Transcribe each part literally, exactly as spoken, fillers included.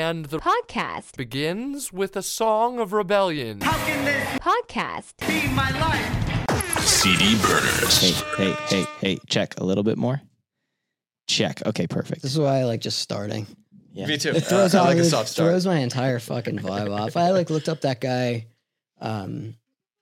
And the podcast begins with a song of rebellion. How can this podcast be my life? C D burners. Hey, hey, hey, hey, check a little bit more. Check. Okay, perfect. This is why I like just starting. Yeah. Me too. It throws, Uh, I all- like a it soft start. throws my entire fucking vibe off. I like looked up that guy, um,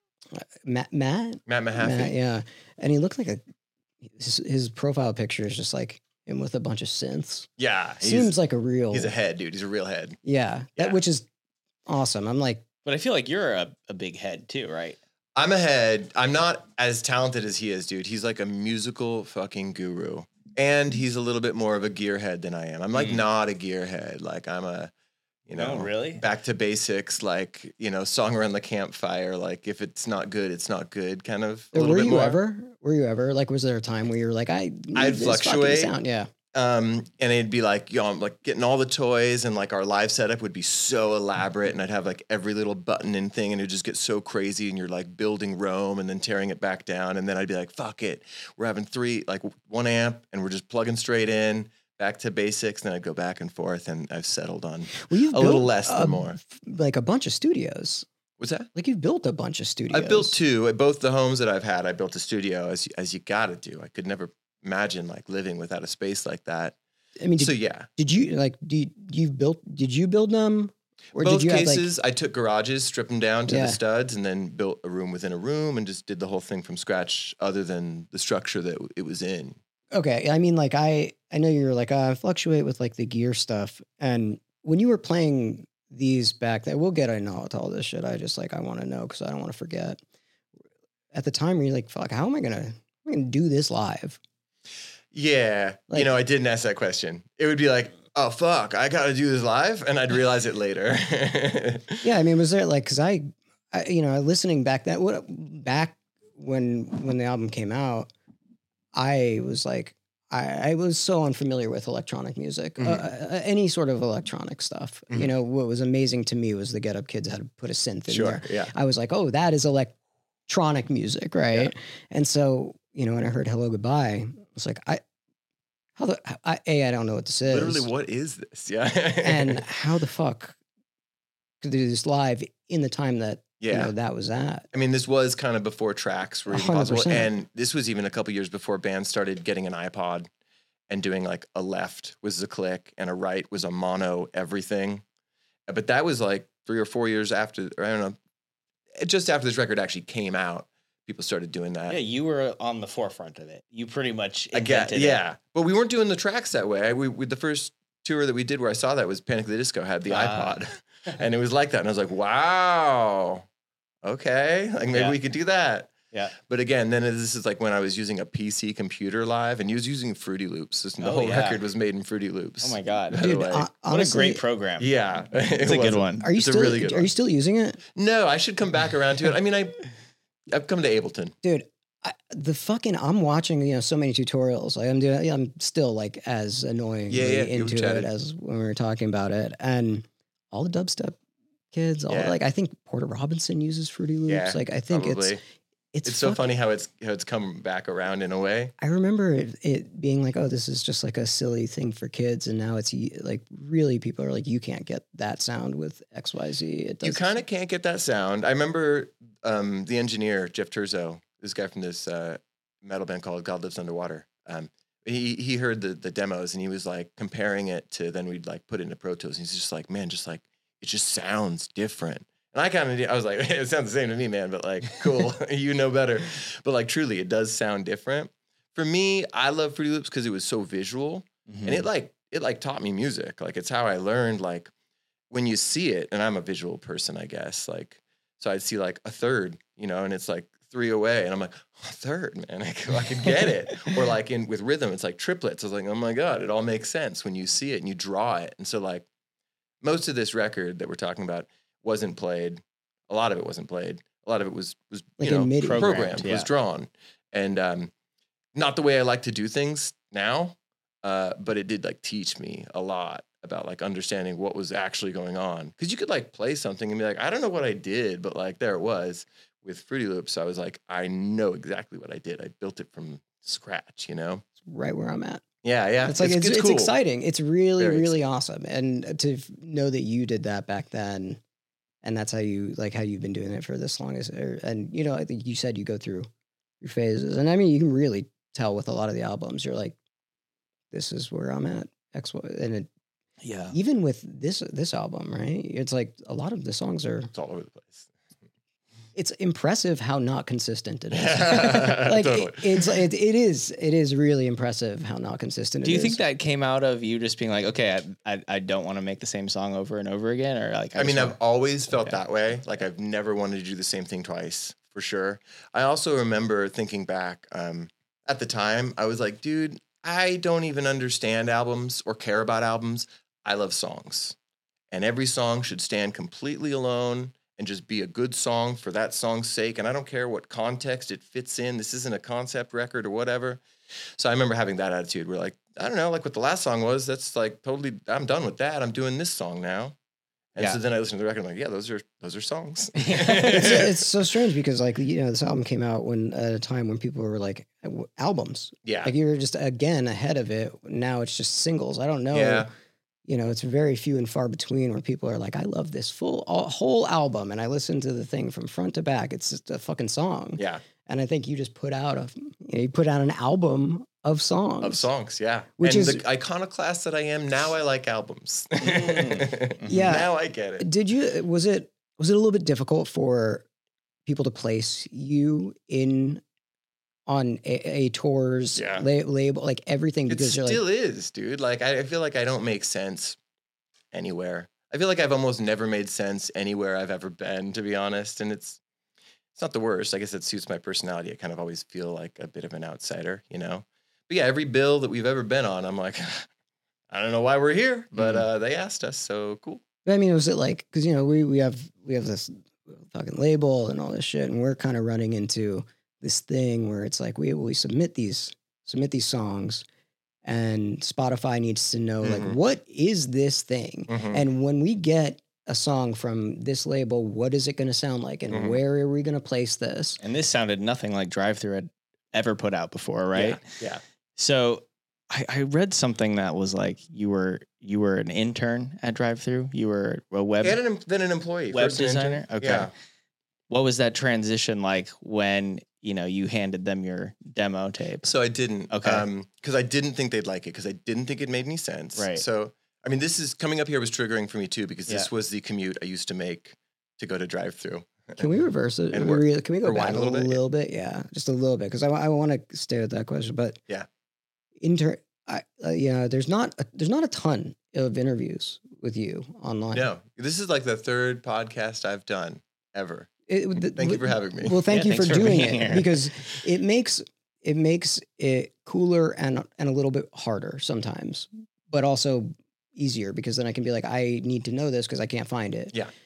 Matt, Matt, Matt Mahaffey. Matt, yeah, and he looked like a. His, his profile picture is just like him with a bunch of synths. Yeah. He's, Seems like a real. he's a head, dude. He's a real head. Yeah, Yeah. That, which is awesome. I'm like, But I feel like you're a, a big head too, right? I'm a head. I'm not as talented as he is, dude. He's like a musical fucking guru. And he's a little bit more of a gearhead than I am. I'm like Mm. not a gearhead. Like I'm a, you know, Oh, really? back to basics, like, you know, song around the campfire. Like if it's not good, it's not good kind of a were little bit you more. ever? Were you ever like? Was there a time where you were like, I? need I'd this fucking fluctuate. Sound. Yeah. Um, and it'd be like, you know, I'm like getting all the toys and like our live setup would be so elaborate and I'd have like every little button and thing and it'd just get so crazy and you're like building Rome and then tearing it back down. And then I'd be like, fuck it. We're having three, like one amp and we're just plugging straight in back to basics. Then I'd go back and forth and I've settled on Well, you've a little built less than a- more. Like a bunch of studios. What's that? Like you've built a bunch of studios. I built two at both the homes that I've had. I built a studio as, as you got to do. I could never imagine like living without a space like that. I mean, did, so yeah. did you like? Do you, you built? Did you build them? Or Both did you cases, I took garages, stripped them down to Yeah. the studs, and then built a room within a room and just did the whole thing from scratch, other than the structure that it was in. Have like? Okay, I mean, like I, I know you're like uh, I fluctuate with like the gear stuff, and when you were playing these back, then we'll get into all, to all this shit. I just like I want to know because I don't want to forget. At the time, were you like, "Fuck, how am I gonna, how am I gonna do this live?" Yeah, Like- you know, I didn't ask that question. It would be like, oh fuck, I got to do this live, and I'd realize it later. Yeah, I mean, was there like because I, I, you know, listening back that what back when when the album came out, I was like, I, I was so unfamiliar with electronic music, Mhm. uh, uh, any sort of electronic stuff. Mhm. You know, what was amazing to me was the Get Up Kids had to put a synth in Sure, there. yeah. I was like, oh, that is electronic music, right? And so, you know, when I heard Hello Goodbye, I was like, I, how the, I, A, I don't know what this is. Literally, what is this? Yeah, And how the fuck could they do this live in the time that, yeah. you know, that was at? I mean, this was kind of before tracks were even one hundred possible. percent. And this was even a couple years before bands started getting an iPod and doing like a left was a click and a right was a mono everything. But that was like three or four years after, or I don't know, just after this record actually came out, people started doing that. Yeah, you were on the forefront of it. You pretty much I get, invented it. yeah. But we weren't doing the tracks that way. I, we, we, the first tour that we did where I saw that was Panic at the Disco had the Ah. iPod. And it was like that. And I was like, wow, okay. Like maybe Yeah. we could do that. Yeah. But again, then this is like when I was using a P C computer live and he was using Fruity Loops. This- The Oh, whole yeah. record was made in Fruity Loops. Oh my God. By the Dude, way. uh, What honestly, a great program. Yeah. It's a good one. Are you It's a still really good are one. you still using it? No, I should come back around to it. I mean, I, I've come to Ableton. Dude, I, the fucking I'm watching, you know, so many tutorials. Like I'm doing I'm still like as annoying Yeah, yeah, you into chatted. it as when we were talking about it. And all the dubstep kids, all Yeah. like I think Porter Robinson uses Fruity Loops. Yeah, like I think Probably. it's it's It's so fucking- funny how it's how it's come back around in a way. I remember it, it being like, oh, this is just like a silly thing for kids, and now it's y- like really people are like, you can't get that sound with X Y Z. It You does kind of can't get that sound. I remember um, the engineer Jeff Turzo, this guy from this uh, metal band called God Lives Underwater. Um, he he heard the the demos and he was like comparing it to then we'd like put it into Pro Tools. And he's just like, man, just like it just sounds different. And I kind of I was like, it sounds the same to me, man. But like, cool, you know better. But like, truly, it does sound different. For me, I love Fruity Loops because it was so visual, and it like it like taught me music. Like it's how I learned. Like when you see it, and I'm a visual person, I guess. Like so, I'd see like a third, you know, and it's like three away, and I'm like, oh, third, man, I could, I could get it. Or like in with rhythm, it's like triplets. I was like, oh my god, it all makes sense when you see it and you draw it. And so like most of this record that we're talking about wasn't played. A lot of it wasn't played. A lot of it was was Like you in know MIDI. programmed, Programmed, yeah. was drawn, and um, not the way I like to do things now. Uh, but it did like teach me a lot about like understanding what was actually going on. Because you could like play something and be like, I don't know what I did, but like there it was. With Fruity Loops, I was like, I know exactly what I did. I built it from scratch, you know? right where I'm at. Yeah, yeah. It's like it's, it's, cool. exciting. It's really, Very really awesome. And to f- know that you did that back then, and that's how you like how you've been doing it for this long is, or, and you know, I think you said you go through your phases, and I mean, you can really tell with a lot of the albums. You're like, this is where I'm at. X, Y, and it, Yeah. even with this this album, right? It's like a lot of the songs are. It's all over the place. It's impressive how not consistent it is. like Totally. it, it's it, it is it is really impressive how not consistent. Do it you is. think that came out of you just being like, okay, I I, I don't want to make the same song over and over again, or like? I mean, just I've always felt Okay. that way. Like I've never wanted to do the same thing twice, for sure. I also remember thinking back um, at the time, I was like, dude, I don't even understand albums or care about albums. I love songs. And every song should stand completely alone and just be a good song for that song's sake. And I don't care what context it fits in. This isn't a concept record or whatever. So I remember having that attitude where like, I don't know, like what the last song was, that's like totally, I'm done with that. I'm doing this song now. And Yeah. so then I listened to the record, I'm like, yeah, those are those are songs. it's, it's so strange because like you know this album came out when at a time when people were like albums, yeah. like you were just again ahead of it. Now it's just singles. I don't know. Yeah. You know, it's very few and far between where people are like, I love this full all, whole album, and I listen to the thing from front to back. It's just a fucking song. Yeah. And I think you just put out a you, know, you put out an album of songs. Of songs, yeah. Which and is- the iconoclast that I am, now I like albums. Yeah. Now I get it. Did you was it was it a little bit difficult for people to place you in on a, a tour's Yeah. la- label, like everything, It because you're still like, is, dude. Like I, I feel like I don't make sense anywhere. I feel like I've almost never made sense anywhere I've ever been, to be honest. And it's it's not the worst. I guess it suits my personality. I kind of always feel like a bit of an outsider, you know? But yeah, every bill that we've ever been on, I'm like, I don't know why we're here, but Mhm. uh, they asked us, so cool. I mean, was it like, because you know we we have we have this fucking label and all this shit, and we're kind of running into this thing where it's like we we submit these submit these songs, and Spotify needs to know like Mhm. what is this thing, Mhm. and when we get a song from this label, what is it going to sound like, and Mhm. where are we going to place this? And this sounded nothing like Drive Thru had ever put out before, right? Yeah. So I, I read something that was like you were you were an intern at Drive Thru. You were a web yeah. And an, then an employee. web first an intern. designer. Okay. Yeah. What was that transition like when you know you handed them your demo tape? So I didn't. Okay. Um, because I didn't think they'd like it because I didn't think it made any sense. Right. So I mean, this is coming up here was triggering for me too because this Yeah. was the commute I used to make to go to Drive Thru. Can we reverse it? And We work- really- can we go rewind back a a little little, bit? bit? Yeah, just a little bit, because I, I want to stay with that question. But Yeah. inter, I, uh, yeah, there's not a, there's not a ton of interviews with you online. No, this is like the third podcast I've done ever. It- the- Thank you for having me. Well, thank Yeah, you for thanks for doing being it here. because it makes it makes it cooler and and a little bit harder sometimes, but also easier because then I can be like, I need to know this because I can't find it. Yeah.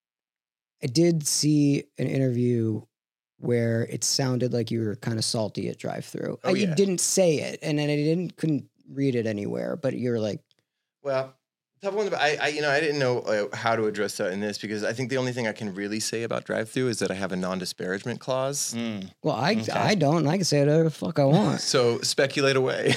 I did see an interview where it sounded like you were kind of salty at Drive Thru. Oh, You yeah. didn't say it, and then I didn't couldn't read it anywhere, but you're like, Well, tough one. But I, I, you know, I didn't know uh, how to address that in this because I think the only thing I can really say about Drive Thru is that I have a non-disparagement clause. Mm. well, I Okay. I don't, and I can say whatever the fuck I want. So speculate away.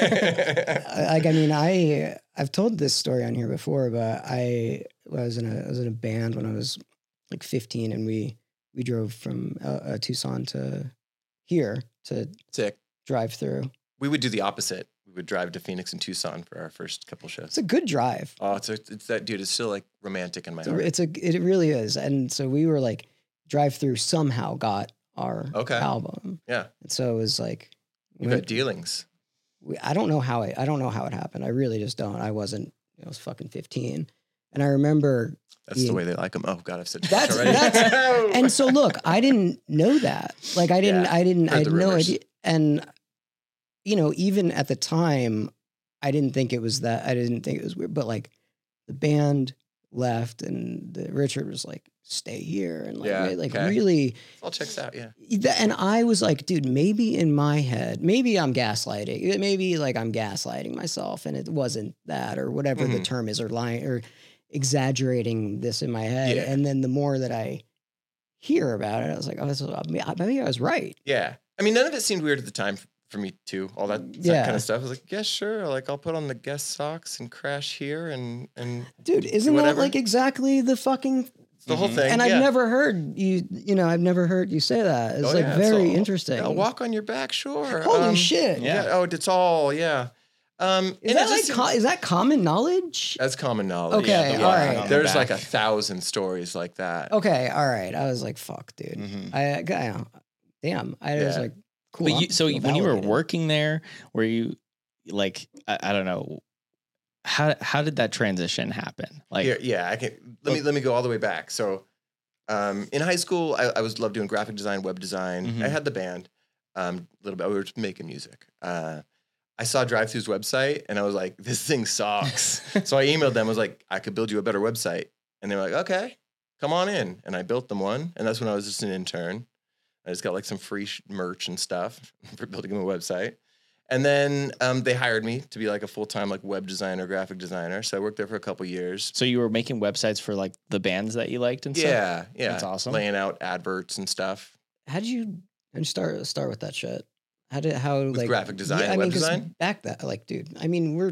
like I mean, I I've told this story on here before, but I was in a I was in a band when I was like fifteen, and we we drove from uh, uh, Tucson to here to Sick. Drive Thru. We would do the opposite. We would drive to Phoenix and Tucson for our first couple shows. It's a good drive. Oh, it's a, it's that dude. It's still like romantic in my It's a, heart. it's a it really is, and so we were like Drive Thru somehow got our Okay. album, Yeah, and so it was like you've we- got dealings. we, I don't know how it I don't know how it happened. I really just don't. I wasn't. I was fucking fifteen, and I remember. That's Yeah. the way they like them. Oh God, I've said too That's- much already. that's- And so look, I didn't know that. Like I didn't. Yeah, I didn't. I heard had the no rumors. idea. And you know, even at the time, I didn't think it was that. I didn't think it was weird. But like, the band left, and the, Richard was like, "Stay here," and like, Yeah, re- like okay. really. all checks out. Yeah. And I was like, dude, maybe in my head, maybe I'm gaslighting. Maybe like I'm gaslighting myself, and it wasn't that, or whatever the Mhm. term is, or lying, or exaggerating this in my head. Yeah. And then the more that I hear about it, I was like, oh, this is, maybe I was right. Yeah. I mean, none of it seemed weird at the time f- for me too. All that, that Yeah. kind of stuff. I was like, yeah, sure. Like I'll put on the guest socks and crash here and and Dude, isn't that whatever. like exactly the fucking? the whole Mhm. thing. And yeah. I've never heard you. You know, I've never heard you say that. It's Oh, like yeah, very all- interesting. Yeah, walk on your back, sure. Holy Um, shit! Yeah. Oh, it's all yeah. Um, Is and that it like just- co- is that common knowledge? that's common knowledge. Okay, the all walking right. on the There's back. like a thousand stories like that. Okay, all right. I was like, fuck, dude. Mhm. I, I, I damn. I was Yeah. like, cool. But I'm- you, so feel when you were validated. working there, were you like I, I don't know how how did that transition happen? Like Here, yeah, I can. Let me let me go all the way back. So, um, in high school, I, I was loved doing graphic design, web design. Mhm. I had the band, um, a little bit. We were just making music. Uh, I saw Drive Thru's website, and I was like, "This thing sucks." So I emailed them. I was like, "I could build you a better website," and they were like, "Okay, come on in." And I built them one, and that's when I was just an intern. I just got like some free sh- merch and stuff for building them a website. And then um, they hired me to be like a full time like web designer, graphic designer. So I worked there for a couple years. so you were making websites for like the bands that you liked and stuff? Yeah, yeah, That's awesome. Laying out adverts and stuff. How did you and start start with that shit? How did how like graphic design and I web mean, 'cause design? back that like, dude. I mean, we're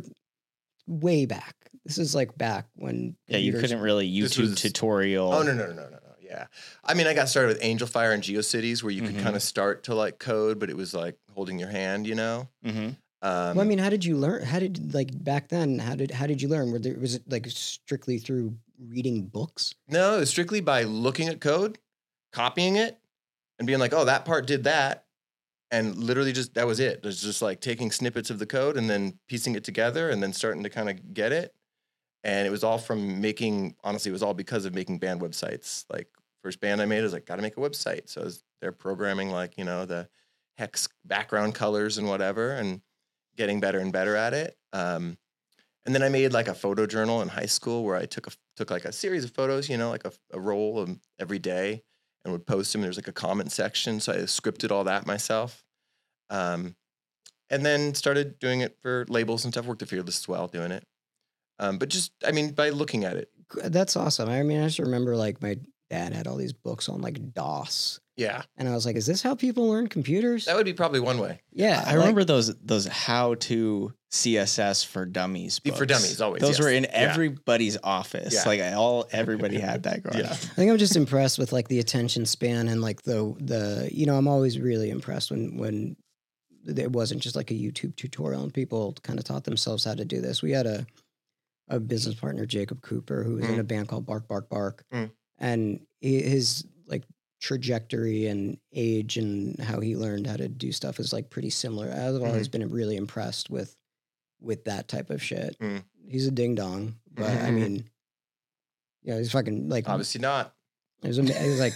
way back. This is like back when Yeah, you computers- couldn't really This YouTube was- tutorial. Oh no, no, no, no, no, no. Yeah, I mean, I got started with Angel Fire and GeoCities, where you could Mhm. kind of start to like code, but it was like holding your hand, you know. Mm-hmm. Um, Well, I mean, how did you learn? How did like back then? How did how did you learn? Were there, was it like strictly through reading books? no, it was strictly by looking at code, copying it, and being like, "Oh, that part did that," and literally just that was it. It was just like taking snippets of the code and then piecing it together, and then starting to kind of get it. And it was all from making. Honestly, it was all because of making band websites. Like first band I made, I was like, "Got to make a website." So I was there programming like you know the hex background colors and whatever, and getting better and better at it. Um, and then I made like a photo journal in high school where I took a took like a series of photos, you know, like a, a roll of every day, and would post them. There's like a comment section, so I scripted all that myself. Um, and then started doing it for labels and stuff. Worked at Fearless as well, doing it. Um, but just, I mean, by looking at it, That's awesome. I mean, I just remember like my dad had all these books on like DOS, yeah, and I was like, "Is this how people learn computers?" that would be probably one way. yeah, I like- remember those those how to C S S for dummies For books. dummies, always, Those yes. were in Yeah. everybody's office. Yeah. Like all everybody had that growing Yeah. up. I think I'm just impressed with like the attention span and like the the you know I'm always really impressed when when it wasn't just like a YouTube tutorial and people kind of taught themselves how to do this. We had a a business partner, Jacob Cooper, who was in Mm. a band called Bark Bark Bark, Mm. and he, his like trajectory and age and how he learned how to do stuff is like pretty similar. I've always been really impressed with with that type of shit. Mm. He's a ding dong, but I Mhm. mean, yeah, he's fucking like Obviously not. it was, ama- it was like,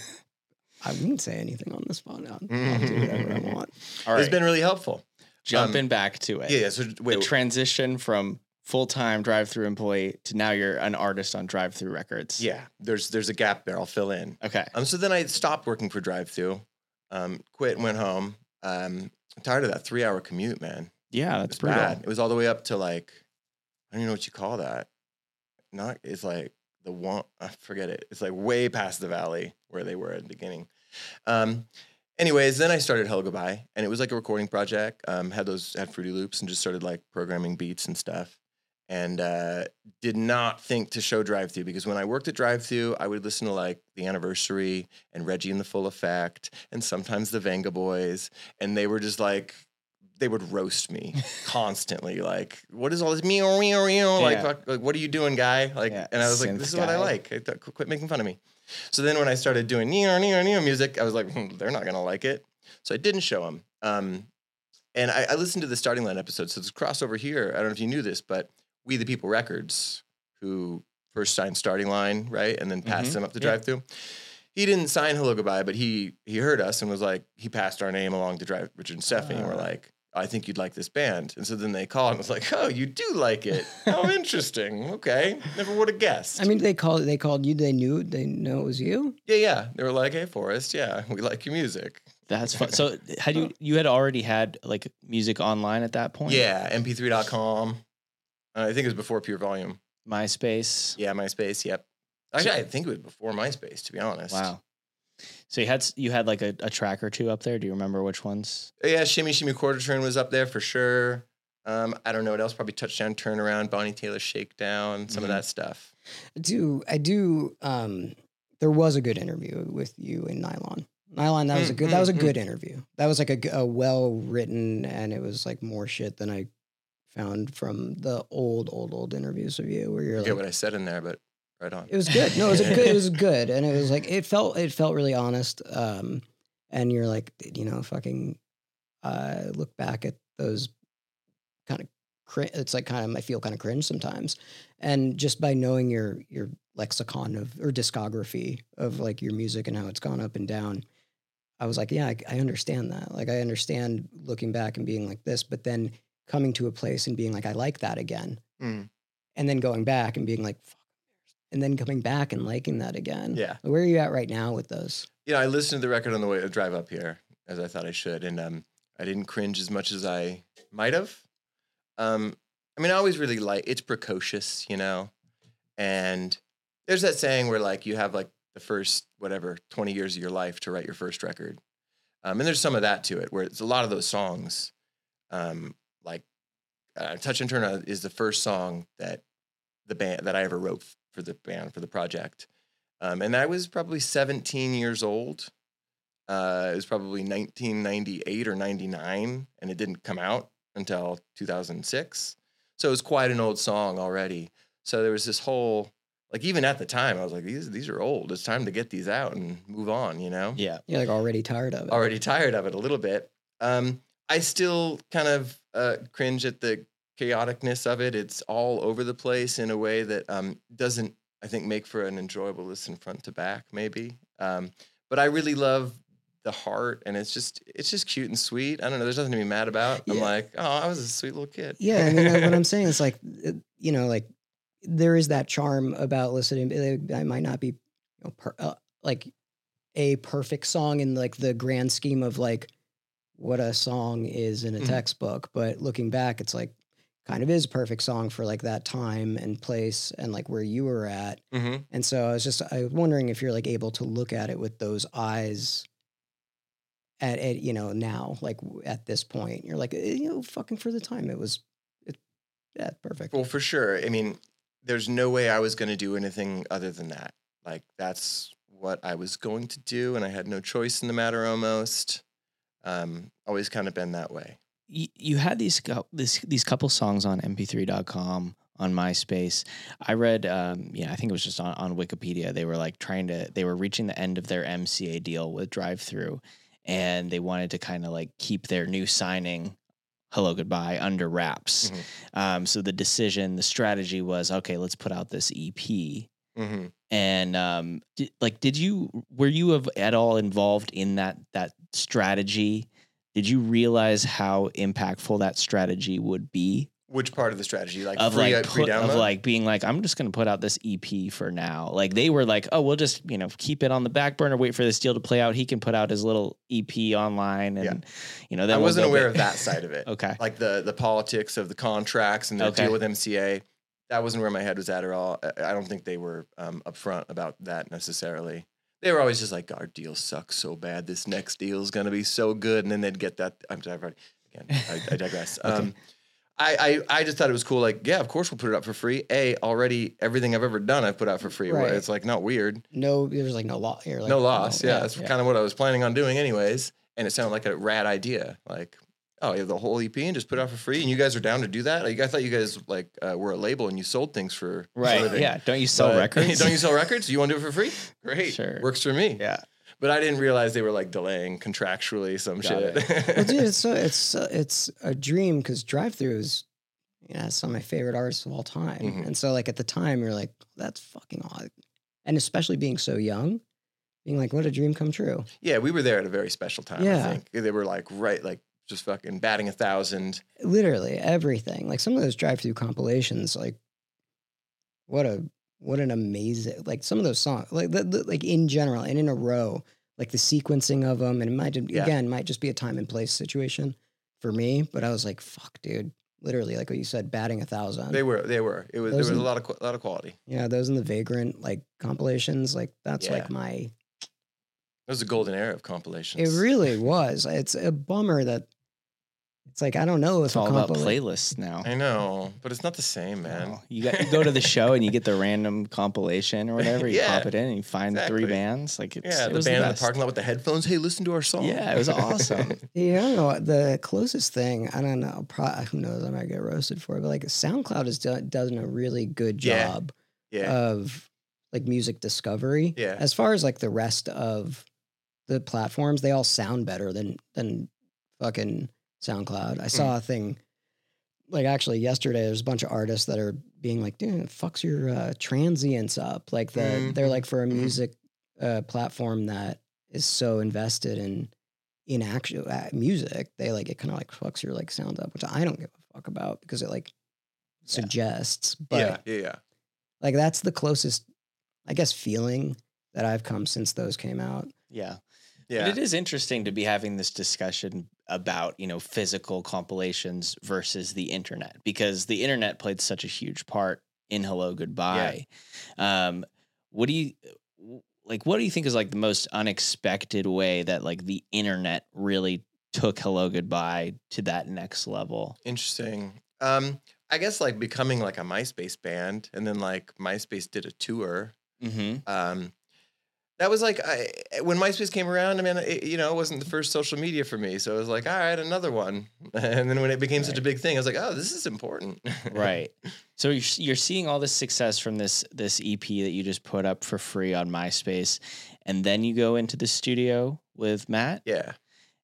I wouldn't say anything on the spot. I'll, I'll do whatever I want. All right. It's been really helpful. Jumping back to it. Yeah. yeah so The wait, transition from full time drive through employee to now you're an artist on drive through records. yeah. There's there's a gap there. I'll fill in. Okay. Um, so then I stopped working for Drive Thru, um, quit and went home. Um, I'm tired of that three hour commute, man. Yeah, that's It's brutal. bad. It was all the way up to like, I don't even know what you call that. Not, it's like the one, I forget it. It's like way past the valley where they were at the beginning. Um, anyways, then I started Hello Goodbye, and it was like a recording project. Um, had those, had Fruity Loops and just started like programming beats and stuff. And uh, did not think to show Drive Thru because when I worked at Drive Thru, I would listen to like The Anniversary and Reggie and the Full Effect and sometimes the Venga Boys. And they were just like, they would roast me constantly. Like, what is all this meow, meow, meow? Like, Yeah. fuck, like, what are you doing, guy? Like, Yeah, and I was like, synth this is what I guy. like. I thought, quit making fun of me. So then when I started doing neo, neo, neo music, I was like, hmm, they're not going to like it. So I didn't show them. Um, and I, I listened to the Starting Line episode. So this crossover here, I don't know if you knew this, but We the People Records, who first signed Starting Line, right? And then passed Mhm. them up to Yeah. Drive Thru. He didn't sign Hello Goodbye, but he he heard us and was like, he passed our name along to Drive Richard and Stephanie. And we're Ah. like, I think you'd like this band. And so then they called and was like, oh, you do like it. How interesting. Okay. Never would have guessed. I mean, they called they called you. They knew they know it was you. yeah, yeah. They were like, hey, Forrest, yeah, we like your music. That's fun. So had you you had already had like music online at that point? Yeah, M P three dot com. Uh, I think it was before Pure Volume. MySpace. Yeah, MySpace, yep. Actually, I think it was before MySpace, to be honest. Wow. So you had you had like a, a track or two up there. Do you remember which ones? Yeah, Shimmy Shimmy Quarter Turn was up there for sure. Um, I don't know what else. Probably Touchdown Turnaround, Bonnie Taylor Shakedown, some Mhm. of that stuff. I do I do um there was a good interview with you in Nylon. Nylon, that was a Mm, good that was a mm, good interview. That was like a, g- a well written, and it was like more shit than I found from the old old old interviews of you where I you're forget like what I said in there, but right on. it was good. No, it was a good it was good, and it was like it felt it felt really honest. Um and you're like, you know, fucking uh look back at those kind of cr- it's like kind of I feel kind of cringe sometimes, and just by knowing your your lexicon of or discography of like your music and how it's gone up and down, I was like, yeah, I, I understand that. Like I understand looking back and being like this, but then coming to a place and being like, I like that again, Mm. and then going back and being like, fuck, and then coming back and liking that again. Yeah. Where are you at right now with those? Yeah, I listened to the record on the way to drive up here, as I thought I should, and um, I didn't cringe as much as I might have. Um, I mean, I always really like it's precocious, you know, and there's that saying where like you have like the first whatever twenty years of your life to write your first record, um, and there's some of that to it, where it's a lot of those songs, um, like uh, "Touch and Turn" On is the first song that the band that I ever wrote f- for the band for the project. Um, and I was probably seventeen years old. Uh, it was probably nineteen ninety-eight or ninety-nine, and it didn't come out until two thousand six. So it was quite an old song already. So there was this whole, like, even at the time, I was like, these these are old. It's time to get these out and move on, you know? Yeah. You're like already tired of it. Already tired of it a little bit. Um, I still kind of uh, cringe at the chaoticness of it. It's all over the place in a way that um, doesn't, I think, make for an enjoyable listen front to back, maybe. Um, but I really love the heart, and it's just it's just cute and sweet. I don't know. There's nothing to be mad about. I'm Yeah. like, oh, I was a sweet little kid. Yeah, I mean, what I'm saying is like, it- you know, like there is that charm about listening. I might not be, you know, per, uh, like a perfect song in like the grand scheme of like what a song is in a Mhm. textbook, but looking back, it's like kind of is a perfect song for like that time and place and like where you were at. Mm-hmm. And so I was just I was wondering if you're like able to look at it with those eyes. At, at you know now like w- at this point you're like eh, you know fucking for the time it was it yeah perfect. Well, for sure. I mean, there's no way I was going to do anything other than that. Like, that's what I was going to do, and I had no choice in the matter almost. Um, always kind of been that way. You, you had these cou- this these couple songs on M P three dot com, on MySpace. I read, um, yeah, I think it was just on, on Wikipedia. They were like trying to, they were reaching the end of their M C A deal with Drive Through, and they wanted to kind of like keep their new signing, Hello Goodbye, under wraps. Mhm. Um, so the decision, the strategy was, okay, let's put out this E P. Mm-hmm. And um, di- like, did you were you of, at all involved in that that strategy? Did you realize how impactful that strategy would be? Which part of the strategy? Like Of free, like uh, free put, download? of like being like, I'm just going to put out this E P for now. Like they were like, oh, we'll just you know keep it on the back burner, wait for this deal to play out. He can put out his little E P online, and Yeah. you know. I Then we'll wasn't go aware ba- of that side of it. Okay. Like the the politics of the contracts and the Okay. deal with M C A. That wasn't where my head was at at all. I I don't think they were um, upfront about that necessarily. They were always just like, our deal sucks so bad. This next deal is going to be so good. And then they'd get that. I'm sorry. Again, I, I digress. Okay. um, I, I, I just thought it was cool. Like, yeah, of course we'll put it up for free. A, already everything I've ever done, I've put out for free. Right. It's like not weird. No, there was like no law. You're like, no loss. yeah, that's yeah. kind of what I was planning on doing anyways. And it sounded like a rad idea. Like, oh, you have the whole E P and just put it out for free, and you guys are down to do that? Like, I thought you guys like uh, were a label and you sold things for for a Right. living. Yeah. Don't you sell But- records? Don't you sell records? You want to do it for free? Great. Sure. Works for me. Yeah. But I didn't realize they were like delaying contractually some Got shit. Well, dude, it's so, it's uh, it's a dream because Drive Through is, you know, some of my favorite artists of all time, Mhm. and so like at the time you're like, that's fucking odd, and especially being so young, being like, what a dream come true. Yeah, we were there at a very special time. Yeah. I think they were like right, like just fucking batting a thousand. Literally everything, like some of those Drive Through compilations, like what a what an amazing, like some of those songs, like the, the, like in general and in a row, like the sequencing of them, and it might Yeah. again might just be a time and place situation for me, but I was like, fuck, dude. Literally, like what you said, batting a thousand. They were, they were. It was Those there was a are- lot of qu- lot of quality. Yeah, those in the Vagrant like compilations, like that's Yeah. like my That was a golden era of compilations. It really was. It's a bummer that it's like I don't know if It's a all about compila- playlists now. I know, but it's not the same, man. No. You, got, you go to the show and you get the random compilation or whatever. You Yeah, pop it in and you find exactly. three bands. Like it's, Yeah, it the was band the in the best. parking lot with the headphones. Hey, listen to our song. Yeah, it was awesome. Yeah, I don't know. The closest thing, I don't know. Probably, who knows? I might get roasted for it, but like SoundCloud has done done a really good Yeah. job yeah, of like music discovery. Yeah. As far as like the rest of the platforms, they all sound better than than fucking SoundCloud. I Mm. saw a thing like actually yesterday. There's a bunch of artists that are being like, "Dude, it fucks your uh, transients up." Like the Mhm. they're like for a Mhm. music uh, platform that is so invested in in actual uh, music, they like it kind of like fucks your like sound up, which I don't give a fuck about because it like suggests. But yeah, yeah, yeah. like that's the closest, I guess, feeling that I've come since those came out. Yeah. yeah. But it is interesting to be having this discussion about, you know, physical compilations versus the internet, because the internet played such a huge part in Hello Goodbye. Um, what do you like? What do you think is like the most unexpected way that like the internet really took Hello Goodbye to that next level? Interesting. Um, I guess like becoming like a MySpace band, and then like MySpace did a tour. Mm-hmm. Um, that was like I, when MySpace came around. I mean, it, you know, it wasn't the first social media for me, so I was like, all right, another one. And then when it became such a Right. big thing, I was like, oh, this is important. Right. So you're, you're seeing all this success from this this E P that you just put up for free on MySpace, and then you go into the studio with Matt. Yeah.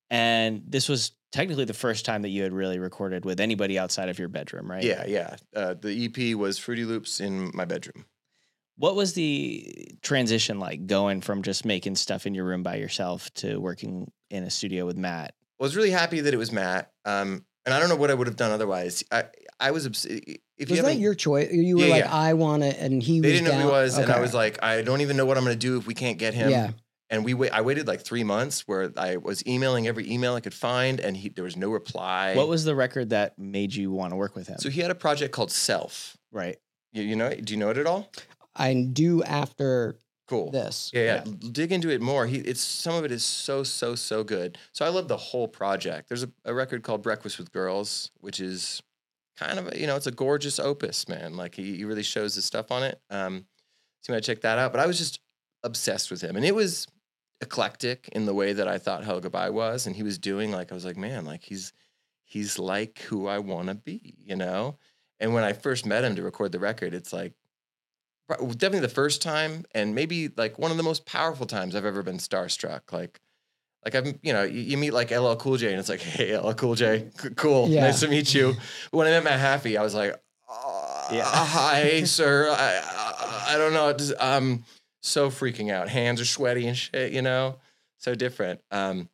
And this was technically the first time that you had really recorded with anybody outside of your bedroom, right? Yeah, yeah. Uh, the E P was Fruity Loops in my bedroom. What was the transition like going from just making stuff in your room by yourself to working in a studio with Matt? I was really happy that it was Matt. Um, and I don't know what I would have done otherwise. I I was obs- if Was you that haven't- your choice? You were Yeah, like, yeah. I want it, and he they was didn't know who he down- was, and I Okay. was like, I don't even know what I'm going to do if we can't get him. Yeah. And we wait. I waited like three months where I was emailing every email I could find, and he there was no reply. What was the record that made you want to work with him? So he had a project called Self. right. You, you know? Do you know it at all? I do after Cool. this. Yeah, yeah, Dig into it more. He, it's some of it is so, so, so good. So I love the whole project. There's a, a record called Breakfast with Girls, which is kind of a, you know, it's a gorgeous opus, man. Like he, he really shows his stuff on it. Um, so you might check that out. But I was just obsessed with him, and it was eclectic in the way that I thought Hello Goodbye was, and he was doing like I was like, man, like he's he's like who I want to be, you know. And when I first met him to record the record, it's like. Definitely the first time, and maybe like one of the most powerful times I've ever been starstruck. Like, like I'm, you know, you, you meet like L L Cool J, and it's like, hey, L L Cool J, c- cool, Yeah. nice to meet you. But when I met Matt Haffey, I was like, oh, Yeah. hi, sir. I, I, I don't know. Just, I'm so freaking out. Hands are sweaty and shit. You know, so different. Um,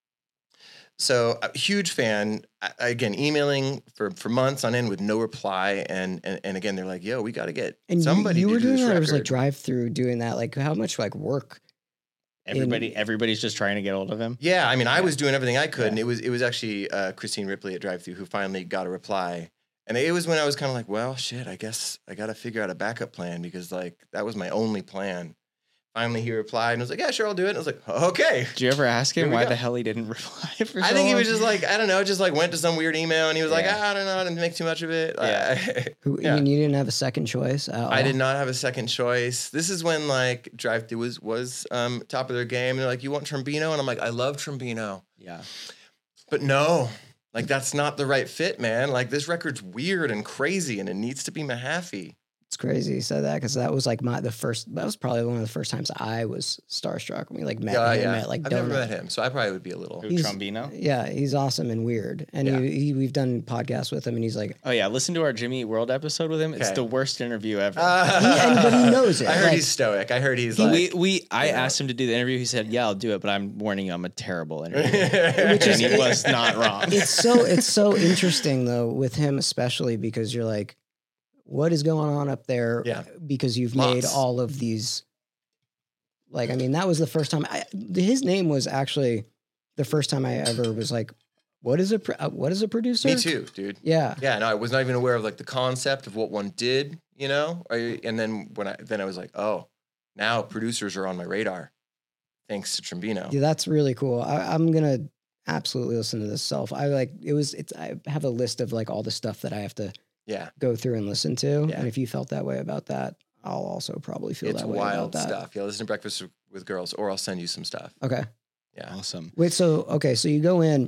So a huge fan. I, again, emailing for, for months on end with no reply, and and, and again they're like, "Yo, we got to get And you- somebody." you, to were do doing this that. It was like record." drive through doing that. Like how much like work? Everybody, everybody's just trying to get hold of him. Yeah, I mean, I Yeah. was doing everything I could, Yeah. and it was it was actually uh, Christine Ripley at Drive Through who finally got a reply, and it was when I was kind of like, "Well, shit, I guess I got to figure out a backup plan because like that was my only plan." Finally, he replied and was like, "Yeah, sure, I'll do it." And I was like, "Okay." Did you ever ask Here him we why go. the hell he didn't reply for I so think he long? was just like, I don't know, just like went to some weird email, and he was like, Yeah. ah, I don't know, I didn't make too much of it. Yeah. Who, Yeah. I mean, you didn't have a second choice. At I all? did not have a second choice. This is when like Drive Through was was um, top of their game. And they're like, "You want Trombino?" And I'm like, "I love Trombino, Yeah. but no, like that's not the right fit, man. Like this record's weird and crazy, and it needs to be Mahaffey." It's crazy you said that because that was like my the first. That was probably one of the first times I was starstruck. We like met Yeah, him yeah. at like I've Donut. never met him, so I probably would be a little. Who, He's- Trombino? Yeah, he's awesome and weird, and Yeah. he, he, we've done podcasts with him, and he's like, Oh yeah, listen to our Jimmy Eat World episode with him. It's Okay. the worst interview ever. Uh, He- and- but he knows it, I heard like- he's stoic. I heard he's we like. we I yeah. asked him to do the interview. He said, "Yeah, I'll do it, but I'm warning you, I'm a terrible interviewer." Which and is- he was not wrong. it's so it's so interesting though with him especially because you're like, what is going on up there? Yeah. Because you've made Lots. all of these. Like, I mean, that was the first time. I, his name was actually the first time I ever was like, what is a pro- uh, what is a producer? Me too, dude. Yeah. Yeah, no, I was not even aware of like the concept of what one did, you know. Or, and then when I then I was like, oh, now producers are on my radar. thanks to Trombino. Yeah, that's really cool. I, I'm gonna absolutely listen to this self. I like it was. It's. I have a list of like all the stuff that I have to Yeah, go through and listen to. Yeah. And if you felt that way about that, I'll also probably feel it's that way wild about that. stuff. Yeah, listen to Breakfast with Girls, or I'll send you some stuff. Okay. Yeah. Awesome. Wait. So okay. So you go in,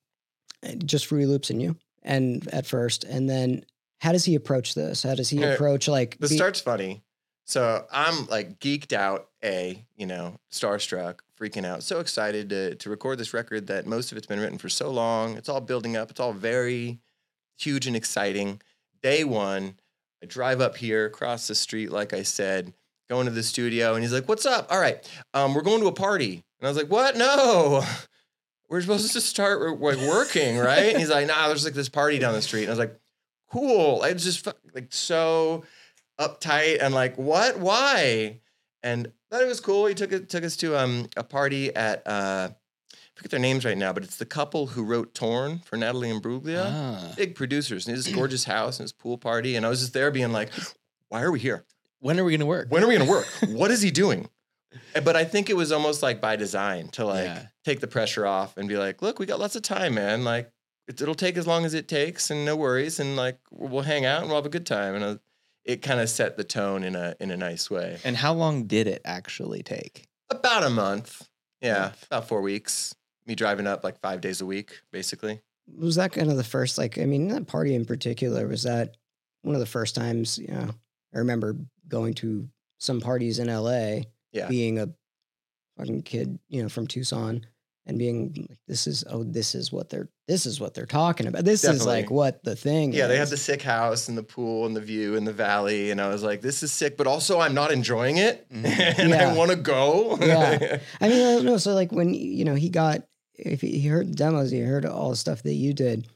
and just Fruity Loops in you, and at first, and then how does he approach this? How does he Yeah. approach like The be- start's funny. So I'm like geeked out, a you know, starstruck, freaking out, so excited to to record this record that most of it's been written for so long. It's all building up. It's all very huge and exciting. Day one, I drive up here across the street, like I said, going to the studio, and he's like, "What's up? All right, um, we're going to a party." And I was like, "What? No, we're supposed to start like working, right?" And he's like, "Nah, there's like this party down the street." And I was like, "Cool." I was just fu- like so uptight and like, "What? Why?" And thought it was cool. He took it took us to um a party at uh, I forget their names right now, but it's the couple who wrote "Torn" for Natalie Imbruglia. Ah. Big producers, and this gorgeous house and this pool party. And I was just there being like, "Why are we here? When are we going to work? When are we going to work? What is he doing?" But I think it was almost like by design to like Yeah. take the pressure off and be like, "Look, we got lots of time, man. Like it, it'll take as long as it takes, and no worries. And like we'll hang out and we'll have a good time." And uh, it kind of set the tone in a in a nice way. And how long did it actually take? About a month, yeah, Month. about four weeks. Me driving up like five days a week, basically. was that kind of the first like I mean that party in particular, was that one of the first times, you know, I remember going to some parties in L A, Yeah. being a fucking kid, you know, from Tucson, and being like, this is oh this is what they're this is what they're talking about. This is like Definitely. what the thing Yeah, they had is. the sick house and the pool and the view in the valley, and I was like, "This is sick," but also I'm not enjoying it, Mhm. and Yeah. I want to go. Yeah. I mean, I don't know. So like when you know he got if he he heard the demos, he heard all the stuff that you did.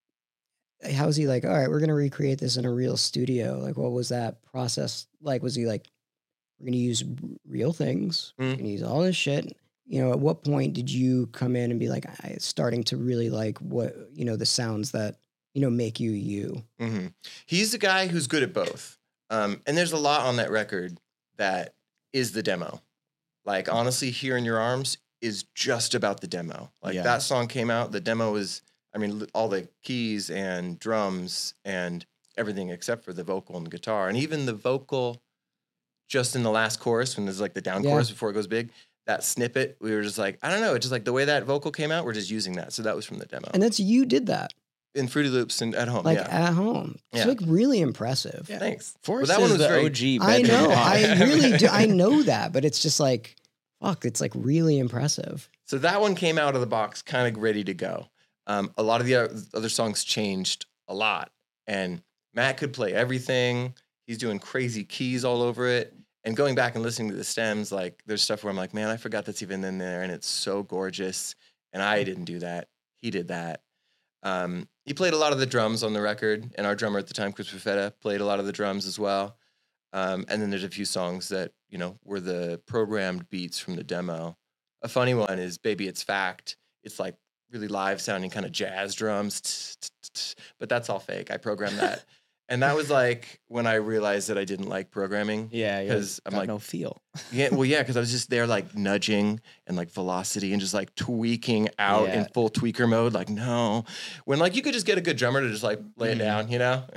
How was he like? All right, we're gonna recreate this in a real studio. Like, what was that process like? Was he like, we're gonna use r- real things? We're Mm. gonna use all this shit. You know, at what point did you come in and be like, I starting to really like what you know the sounds that you know make you you? hmm He's the guy who's good at both. Um, and there's a lot on that record that is the demo. Like, honestly, Here in Your Arms is just about the demo. Like, Yeah. that song came out, the demo is, I mean, li- all the keys and drums and everything except for the vocal and the guitar. And even the vocal, just in the last chorus, when there's like the down Yeah. chorus before it goes big, that snippet, we were just like, I don't know, it's just like the way that vocal came out, we're just using that. So that was from the demo. And that's you did that In Fruity Loops and at home, like yeah. at home. It's Yeah. like really impressive. Yeah. Thanks. Forrest that one is was the very- O G. I bedroom know. pop. I really do. I know that, but it's just like, fuck, it's like really impressive. So that one came out of the box kind of ready to go. Um, a lot of the o- other songs changed a lot. And Matt could play everything. He's doing crazy keys all over it. And going back and listening to the stems, like there's stuff where I'm like, man, I forgot that's even in there. And it's so gorgeous. And I didn't do that. He did that. Um, he played a lot of the drums on the record. And our drummer at the time, Chris Perfetta, played a lot of the drums as well. Um, and then there's a few songs that, you know, were the programmed beats from the demo. A funny one is Baby It's Fact. It's like really live sounding kind of jazz drums, tss, tss, tss, but that's all fake. I programmed that. And that was like when I realized that I didn't like programming. Yeah, you 'Cause I'm got like- no feel. Yeah, well, yeah, because I was just there like nudging and like velocity and just like tweaking out in Yeah. full tweaker mode. Like, no. When like you could just get a good drummer to just like lay it Mhm. down, you know?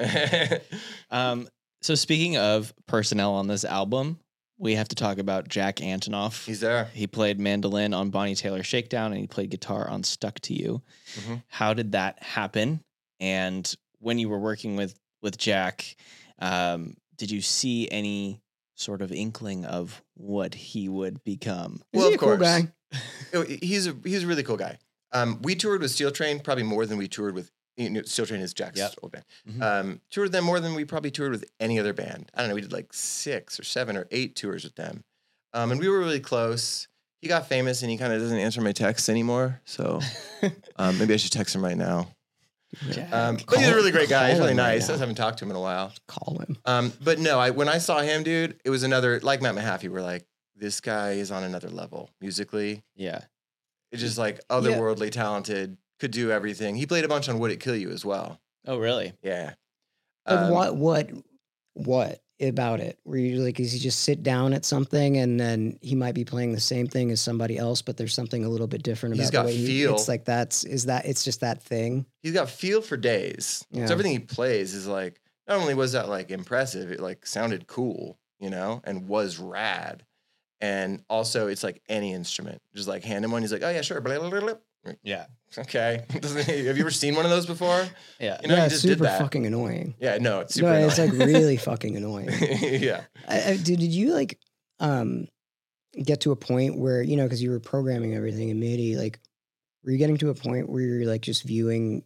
Um, so speaking of personnel on this album, we have to talk about Jack Antonoff. He's there. He played mandolin on Bonnie Taylor Shakedown, and he played guitar on Stuck to You. Mhm. How did that happen? And when you were working with with Jack, um, did you see any sort of inkling of what he would become? Is Well, he a of cool course. guy? Oh, He's a he's a really cool guy. Um, we toured with Steel Train probably more than we toured with. You know, Steel Train is Jack's Yep. old band. Mhm. Um, toured them more than we probably toured with any other band. I don't know. We did like six or seven or eight tours with them, um, and we were really close. He got famous, and he kind of doesn't answer my texts anymore. So um, maybe I should text him right now. Jack. Um, but Call he's a really him- great guy. He's call really him right nice. I now. just haven't talked to him in a while. Call him. Um, but no, I when I saw him, dude, it was another like Matt Mahaffey. We're like, this guy is on another level musically. yeah. It's just like otherworldly talented, could do everything. He played a bunch on Would It Kill You as well. Oh, really? Yeah. Like Um, what? What? What about it? Where you like, is he just sit down at something and then he might be playing the same thing as somebody else, but there's something a little bit different about He's the got way he, feel. it's like that's is that it's just that thing. He's got feel for days. Yeah. So everything he plays is like, not only was that like impressive, it like sounded cool, you know, and was rad. And also it's like any instrument. Just like hand him one, he's like, oh yeah, sure. Blah, blah, blah, blah. Yeah. Okay. Have you ever seen one of those before? Yeah. You know, yeah, you it's just did super that. fucking annoying. Yeah, no, it's super No, annoying. it's like really fucking annoying. yeah. I, I, did, did you like um get to a point where, you know, because you were programming everything in MIDI, like were you getting to a point where you're like just viewing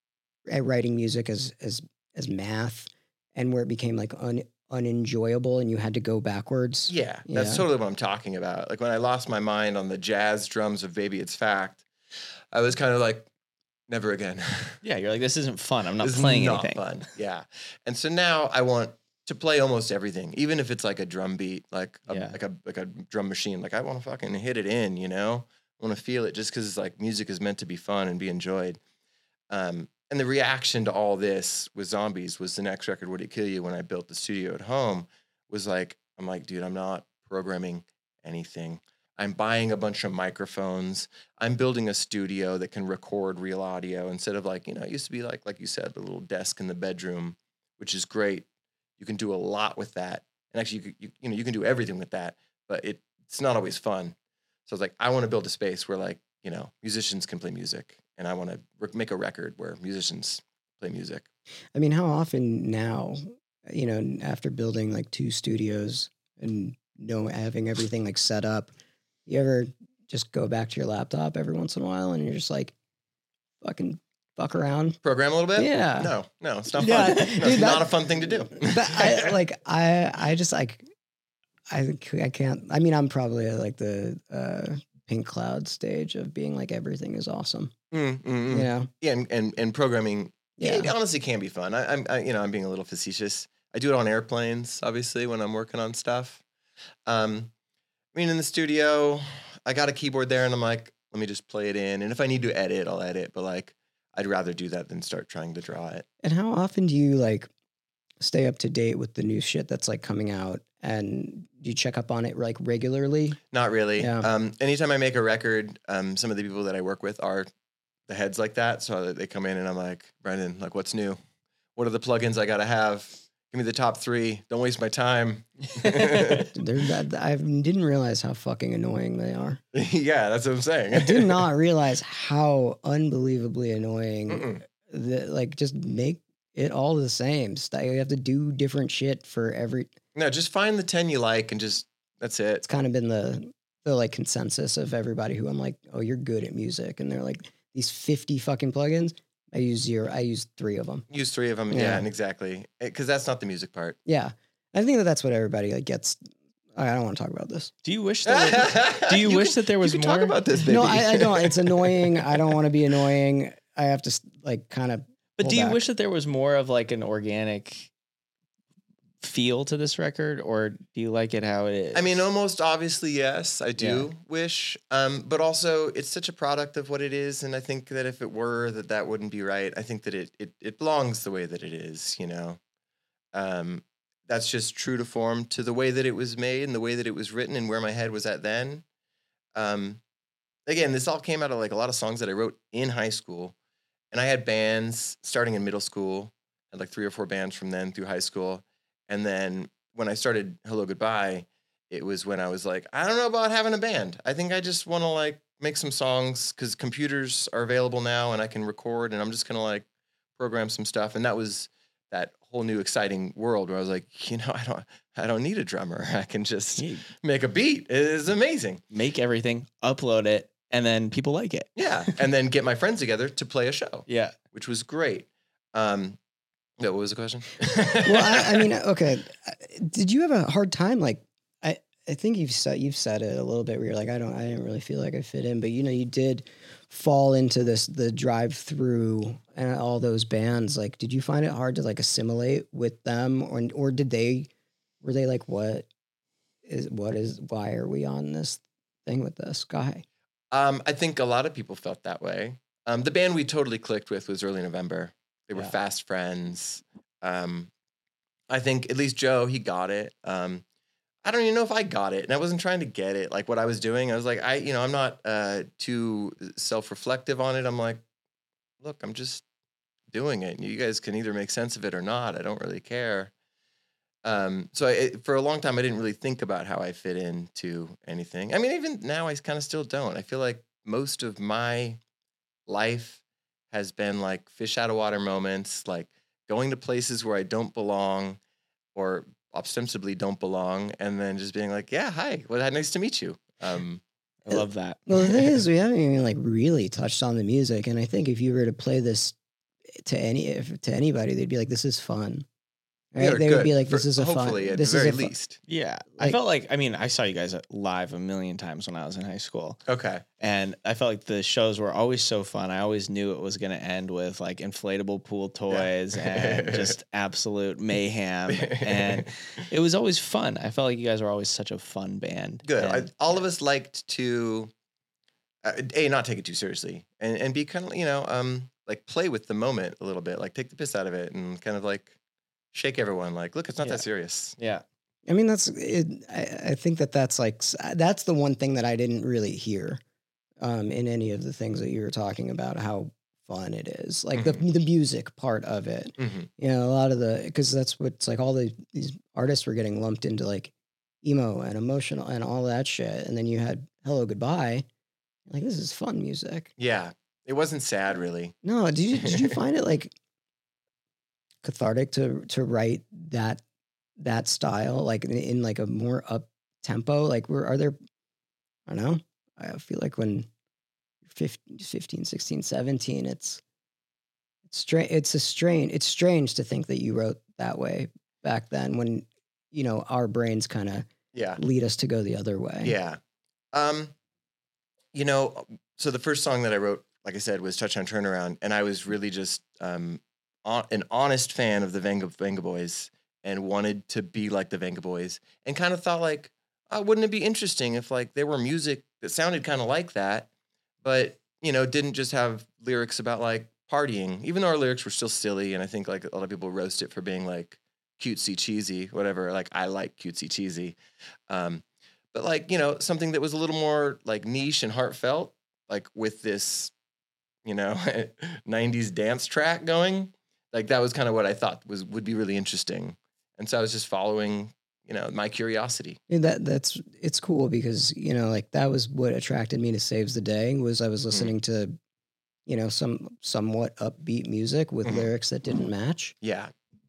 uh, writing music as as as math, and where it became like un, unenjoyable and you had to go backwards? Yeah, that's Yeah. totally what I'm talking about. Like when I lost my mind on the jazz drums of Baby It's Fact, I was kind of like, never again. Yeah. You're like, this isn't fun. I'm not This is playing not anything. fun. Yeah. And so now I want to play almost everything, even if it's like a drum beat, like a, Yeah. like a like a drum machine. Like I want to fucking hit it in, you know? I want to feel it just because it's like music is meant to be fun and be enjoyed. Um, and the reaction to all this with Zombies was the next record, Would It Kill You? When I built the studio at home, was like, I'm like, dude, I'm not programming anything. I'm buying a bunch of microphones. I'm building a studio that can record real audio instead of like, you know, it used to be like, like you said, the little desk in the bedroom, which is great. You can do a lot with that. And actually, you, could- you, you know, you can do everything with that, but it, it's not always fun. So I was like, I want to build a space where like, you know, musicians can play music, and I want to rec- make a record where musicians play music. I mean, how often now, you know, after building like two studios and know having everything like set up, you ever just go back to your laptop every once in a while and you're just like fucking fuck around? Program a little bit? Yeah. No, no, it's not Yeah, fun. No, dude, it's that- not a fun thing to do. But I like I I just like I I can't. I mean, I'm probably at like the uh, Pink Cloud stage of being like everything is awesome. Mm, mm, mm. You know? Yeah, and, and, and programming, yeah. Yeah. it honestly can be fun. I, I'm, I, you know, I'm being a little facetious. I do it on airplanes, obviously, when I'm working on stuff. Um, I mean, in the studio, I got a keyboard there, and I'm like, let me just play it in. And if I need to edit, I'll edit. But like, I'd rather do that than start trying to draw it. And how often do you like stay up to date with the new shit that's like coming out? And do you check up on it like regularly? Not really. Yeah. Um, anytime I make a record, um, some of the people that I work with are the heads like that. So they come in and I'm like, Brendan, like, what's new? What are the plugins I got to have? Give me the top three. Don't waste my time. They're that, I didn't realize how fucking annoying they are. Yeah, that's what I'm saying. I did not realize how unbelievably annoying. Mm-mm. That like just make it all the same. St- You have to do different shit for every. No, just find the ten you like and just, that's it. It's kind of been the the like consensus of everybody who I'm like, oh, you're good at music, and they're like these fifty fucking plugins. I use zero. I use three of them. Use three of them. Yeah, Yeah. and exactly. Because that's not the music part. Yeah, I think that that's what everybody like gets. I don't want to talk about this. Do you wish that? Do you, wish can- that there was you can more? talk about this, baby. No, I, I don't. It's annoying. I don't want to be annoying. I have to s- like kind of. But do you back. wish that there was more of like an organic feel to this record, or do you like it how it is? I mean, almost obviously, yes, I do Yeah. wish. Um, but also, it's such a product of what it is, and I think that if it were, that that wouldn't be right. I think that it it it belongs the way that it is. You know, um, that's just true to form, to the way that it was made and the way that it was written and where my head was at then. Um, again, this all came out of like a lot of songs that I wrote in high school, and I had bands starting in middle school. I had like three or four bands from then through high school. And then when I started Hello Goodbye, it was when I was like, I don't know about having a band. I think I just want to like make some songs because computers are available now and I can record and I'm just going to like program some stuff. And that was that whole new exciting world where I was like, you know, I don't, I don't need a drummer. I can just You make a beat. It is amazing. make everything, upload it, and then people like it. Yeah. And then get my friends together to play a show, Yeah. which was great. Um, yeah, what was the question? Well, I, I mean, okay. Did you have a hard time? Like, I, I think you've said you've said it a little bit where you're like, I don't, I didn't really feel like I fit in, but you know, you did fall into this the drive through and all those bands. Like, did you find it hard to like assimilate with them, or or did they were they like, what is what is why are we on this thing with this guy? Um, I think a lot of people felt that way. Um, the band we totally clicked with was Early November. They were Yeah. fast friends. Um, I think at least Joe, he got it. Um, I don't even know if I got it, and I wasn't trying to get it. Like what I was doing, I was like, I, you know, I'm not uh, too self-reflective on it. I'm like, look, I'm just doing it. You guys can either make sense of it or not. I don't really care. Um, so I, it, for a long time, I didn't really think about how I fit into anything. I mean, even now, I kind of still don't. I feel like most of my life has been like fish out of water moments, like going to places where I don't belong or ostensibly don't belong, and then just being like, yeah, hi, well, nice to meet you. Um, I love that. Well, the thing is, we haven't even like really touched on the music, and I think if you were to play this to any if, to anybody, they'd be like, "This is fun." Right? Yeah, they good. would be like, For- "This is a fun." hopefully, at This the is very a fun. least. Yeah. I Like- felt like, I mean, I saw you guys live a million times when I was in high school. Okay. And I felt like the shows were always so fun. I always knew it was going to end with like inflatable pool toys and just absolute mayhem. And it was always fun. I felt like you guys were always such a fun band. Good. I, And- all of us liked to, uh, a not take it too seriously, and and be kind of you know um like play with the moment a little bit, like take the piss out of it, and kind of like shake everyone, like look, it's not Yeah. that serious. yeah. I mean, that's it. I, I think that that's like s- that's the one thing that I didn't really hear um, in any of the things that you were talking about. How fun it is, like the the music part of it. Mm-hmm. You know, a lot of the because that's what's like all the these artists were getting lumped into like emo and emotional and all that shit, and then you had Hello Goodbye. Like this is fun music. Yeah, it wasn't sad really. No, did you did you find it like cathartic to to write that that style like in, in like a more up tempo? Like were are there I don't know. I feel like when you're fifteen, sixteen, seventeen, it's it's strange it's a strange it's strange to think that you wrote that way back then when you know our brains kind of Yeah, lead us to go the other way. yeah. Um, you know, so the first song that I wrote, like I said, was "Touchdown Turnaround," and I was really just um on, an honest fan of the Venga, Venga Boys and wanted to be like the Venga Boys, and kind of thought like, oh, wouldn't it be interesting if like there were music that sounded kind of like that, but you know, didn't just have lyrics about like partying, even though our lyrics were still silly, and I think like a lot of people roast it for being like cutesy cheesy, whatever. Like I like cutesy cheesy, um, but like you know, something that was a little more like niche and heartfelt, like with this, you know, nineties dance track going. Like that was kind of what I thought was would be really interesting, and so I was just following, you know, my curiosity. And that that's it's cool because you know like that was what attracted me to Saves the Day was I was listening to you know some somewhat upbeat music with Mhm. lyrics that didn't match Yeah,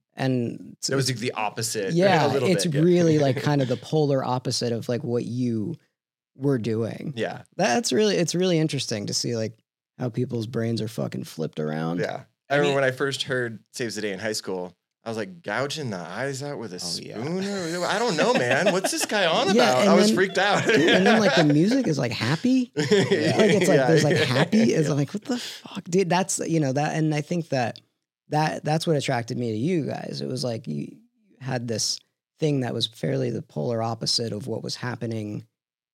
and it was like the opposite. yeah a little it's bit, yeah. really like kind of the polar opposite of like what you were doing. Yeah, That's really it's really interesting to see like how people's brains are fucking flipped around. yeah. I, I remember mean- when I first heard "Saves the Day" in high school. I was like gouging the eyes out with a Oh, yeah. spoon. Or, I don't know, man. What's this guy on Yeah, about? and I was then- freaked out. Dude, and then like the music is like happy. Like it's like there's like happy. It's like what the fuck, dude. That's you know that, and I think that that that's what attracted me to you guys. It was like you had this thing that was fairly the polar opposite of what was happening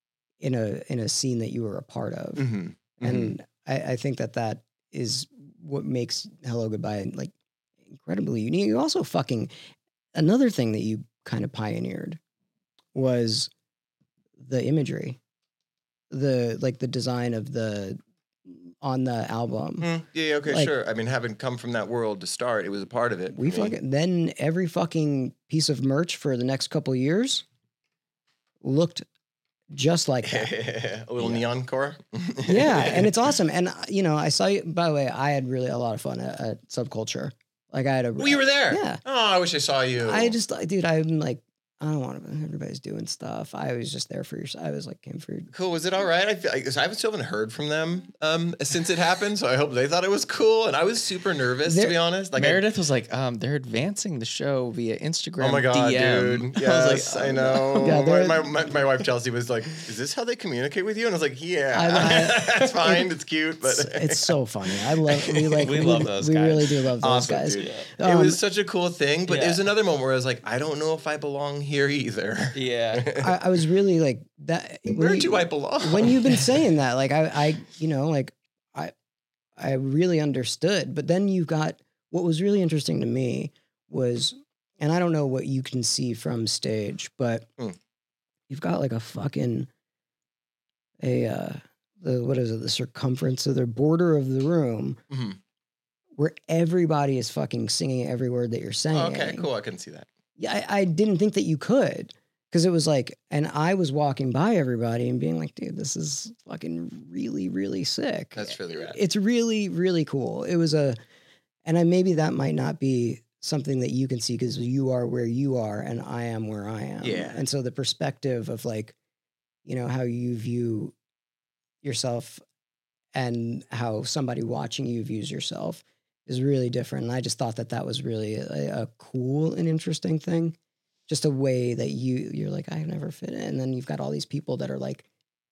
in a in a scene that you were a part of, Mhm, mhm. and I, I think that that is what makes Hello Goodbye like incredibly unique. You also fucking another thing that you kind of pioneered was the imagery, the like the design of the on the album. Mm, yeah, okay, Like- sure. I mean, having come from that world to start, it was a part of it. We for me. fucking then every fucking piece of merch for the next couple years looked just like that. a little Yeah. neon core. Yeah, and it's awesome. And uh, you know, I saw you. By the way, I had really a lot of fun at, at Subculture. Like I had a. Well, you were there. Yeah. Oh, I wish I saw you. I just, dude, I'm like, I don't want to. Everybody's doing stuff. I was just there for your. I was like, came for your. Cool. Was it all right? I feel like, I still haven't heard from them um, since it happened, so I hope they thought it was cool. And I was super nervous, There- to be honest. Like, I- Meredith was like, um, they're advancing the show via Instagram oh my god, D M. dude! I was Yes, like, I oh, know. no. Yeah, my, they're- my, my, my wife Chelsea was like, "Is this how they communicate with you?" And I was like, "Yeah, I- I- that's fine. It's cute, but It's, it's so funny. I love. We like. We love those We guys. really do love those awesome, guys. dude. it Um, was such a cool thing. But yeah. there's another moment where I was like, I don't know if I belong here either. Yeah. I, I was really like that. when Where you- do I belong? when you've been saying that, like I, I, you know, like I, I really understood. But then you got what was really interesting to me was and I don't know what you can see from stage, but Hmm. you've got like a fucking a uh, the what is it? The circumference of the border of the room Mhm. where everybody is fucking singing every word that you're saying. Oh, okay, cool. I can see that. Yeah, I, I didn't think that you could because it was like, and I was walking by everybody and being like, dude, this is fucking really, really sick. That's really rad. It's really, really cool. It was a, and I, maybe that might not be something that you can see because you are where you are and I am where I am. Yeah. And so the perspective of like, you know, how you view yourself and how somebody watching you views yourself is really different. And I just thought that that was really a, a cool and interesting thing. Just a way that you, you're like, I've never fit in. And then you've got all these people that are like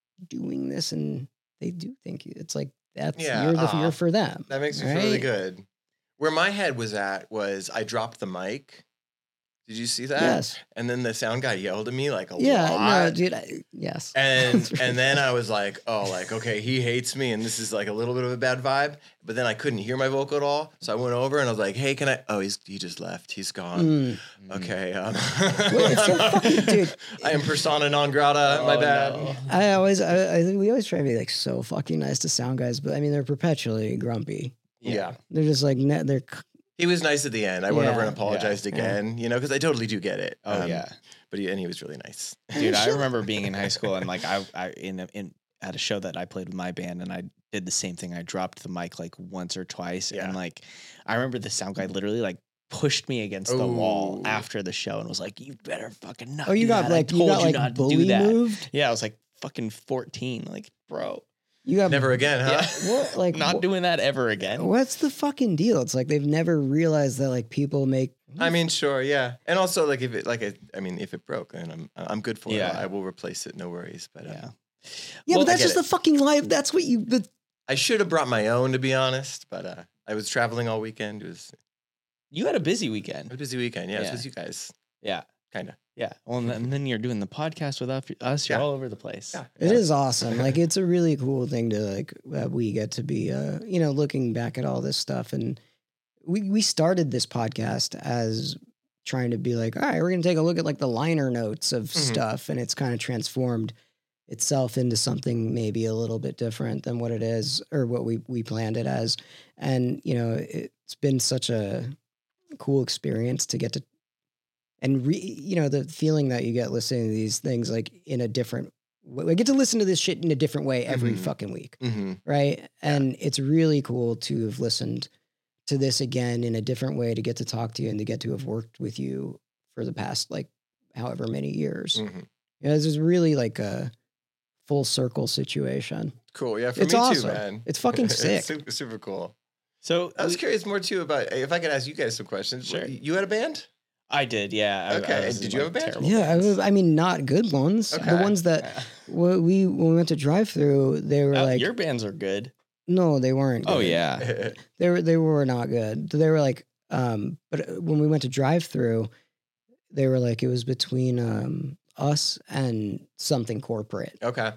doing this and they do think you, it's like, that's, Yeah, you're, the, aw. you're for them. That makes me feel really right? good. Where my head was at was I dropped the mic. Did you see that? Yes. And then the sound guy yelled at me like a Yeah. lot. No, dude. I, yes. And That's and then I was like, oh, like, okay, he hates me and this is like a little bit of a bad vibe. But then I couldn't hear my vocal at all. So I went over and I was like, hey, can I? Oh, he's he just left. He's gone. Mm. Okay. Um, Well, it's so fucking- dude. I am persona non grata. my Oh, bad. no. I always, I, I think we always try to be like so fucking nice to sound guys, but I mean, they're perpetually grumpy. Yeah. They're just like, ne- they're, He was nice at the end. I went over Yeah. and apologized Yeah. again, you know, because I totally do get it. Oh Um, yeah, But he, and he was really nice. dude. I remember being in high school and like I, I in a, in at a show that I played with my band and I did the same thing. I dropped the mic like once or twice Yeah. and like I remember the sound guy literally like pushed me against the wall Ooh. after the show and was like, "You better fucking not." oh, you do got that. I like, you told got like not to bully do that." moved. Yeah, I was like fucking fourteen. Like, bro, You got Never again, huh? Yeah. What, like, not wh- doing that ever again. What's the fucking deal? It's like they've never realized that like people make. I mean, sure, yeah. And also, like, if it, like, I, I mean, if it broke, then I'm, I'm good for Yeah. it. I will replace it, no worries. But uh, Yeah. Yeah, Well, but I that's get just it. the fucking life. That's what you. But I should have brought my own, to be honest. But uh, I was traveling all weekend. It was You had a busy a weekend. busy weekend. Yeah, it Yeah. was with you guys, Yeah. kind of. Yeah. Well, and then, and then you're doing the podcast with us. us you're Yeah. all over the place. Yeah. it is awesome. Like it's a really cool thing to like that we get to be. Uh, you know, looking back at all this stuff, and we we started this podcast as trying to be like, all right, we're gonna take a look at like the liner notes of Mhm. stuff, and it's kind of transformed itself into something maybe a little bit different than what it is or what we we planned it as. And you know, it's been such a cool experience to get to and re, you know, the feeling that you get listening to these things like in a different way. I get to listen to this shit in a different way every Mhm. fucking week, Mm-hmm. right? And it's really cool to have listened to this again in a different way, to get to talk to you and to get to have worked with you for the past like however many years. Mm-hmm. You know, this is really like a full circle situation. Cool. Yeah, for It's me awesome. too, man. It's fucking sick. super, super cool. So I was we- curious more too about if I could ask you guys some questions. Sure. You had a band? I did. Yeah. I- I Okay, was did in, you have a band? terrible Yeah, I, bands. was- I mean, not good ones. The Okay. ones that Yeah. w- we when we went to drive through, they were Oh, like, your bands are good. no, they weren't. Oh good. yeah. they were they were not good. They were like, um, but when we went to drive through, they were like it was between um us and something corporate, Okay.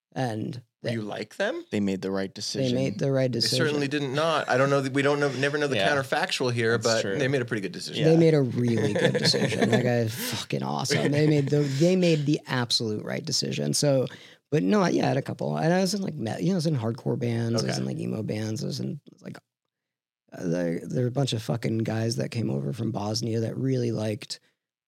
and Do they, you like them? They made the right they decision. made the right They decision. certainly didn't not. I don't know. that We don't know. Never know the Yeah. counterfactual here, That's but true. they made a pretty good decision. They Yeah. made a really good decision. That guy is fucking awesome. They made the they made the absolute right decision. So, but no, yeah, I had a couple. And I was in like me- you know, I was in hardcore bands. I was Okay. in like emo bands. I was in like uh, there there were a bunch of fucking guys that came over from Bosnia that really liked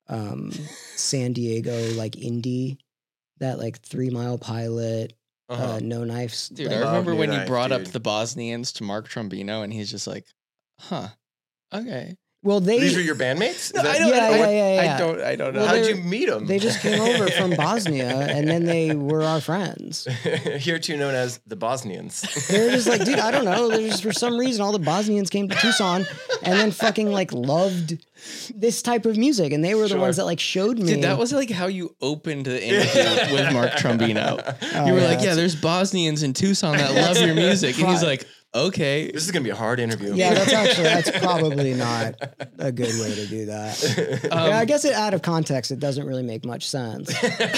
um San Diego like indie, that like Three Mile Pilot, Uh-huh. uh, No Knives. Dude, like- I love remember New when you Knife, brought up dude. the Bosnians to Mark Trombino, and he's just like, "Huh, okay." well, they These were your bandmates? Is No, that- I don't. Yeah, I, yeah, yeah, yeah. I don't. I don't know. Well, How'd they're- you meet them? they just came over from Bosnia, and then they were our friends. Here too known as the Bosnians. They're just like, dude, I don't know. There's just for some reason all the Bosnians came to Tucson and then fucking like loved this type of music, and they were the Sure. ones that like showed me. Dude, that was like how you opened the interview with Mark Trombino. Oh, You were yeah, like, "Yeah, that's- there's Bosnians in Tucson that love your music," and he's like, "Okay." This is gonna be a hard interview. yeah, that's actually that's probably not a good way to do that. Um, yeah, I guess it out of context, it doesn't really make much sense.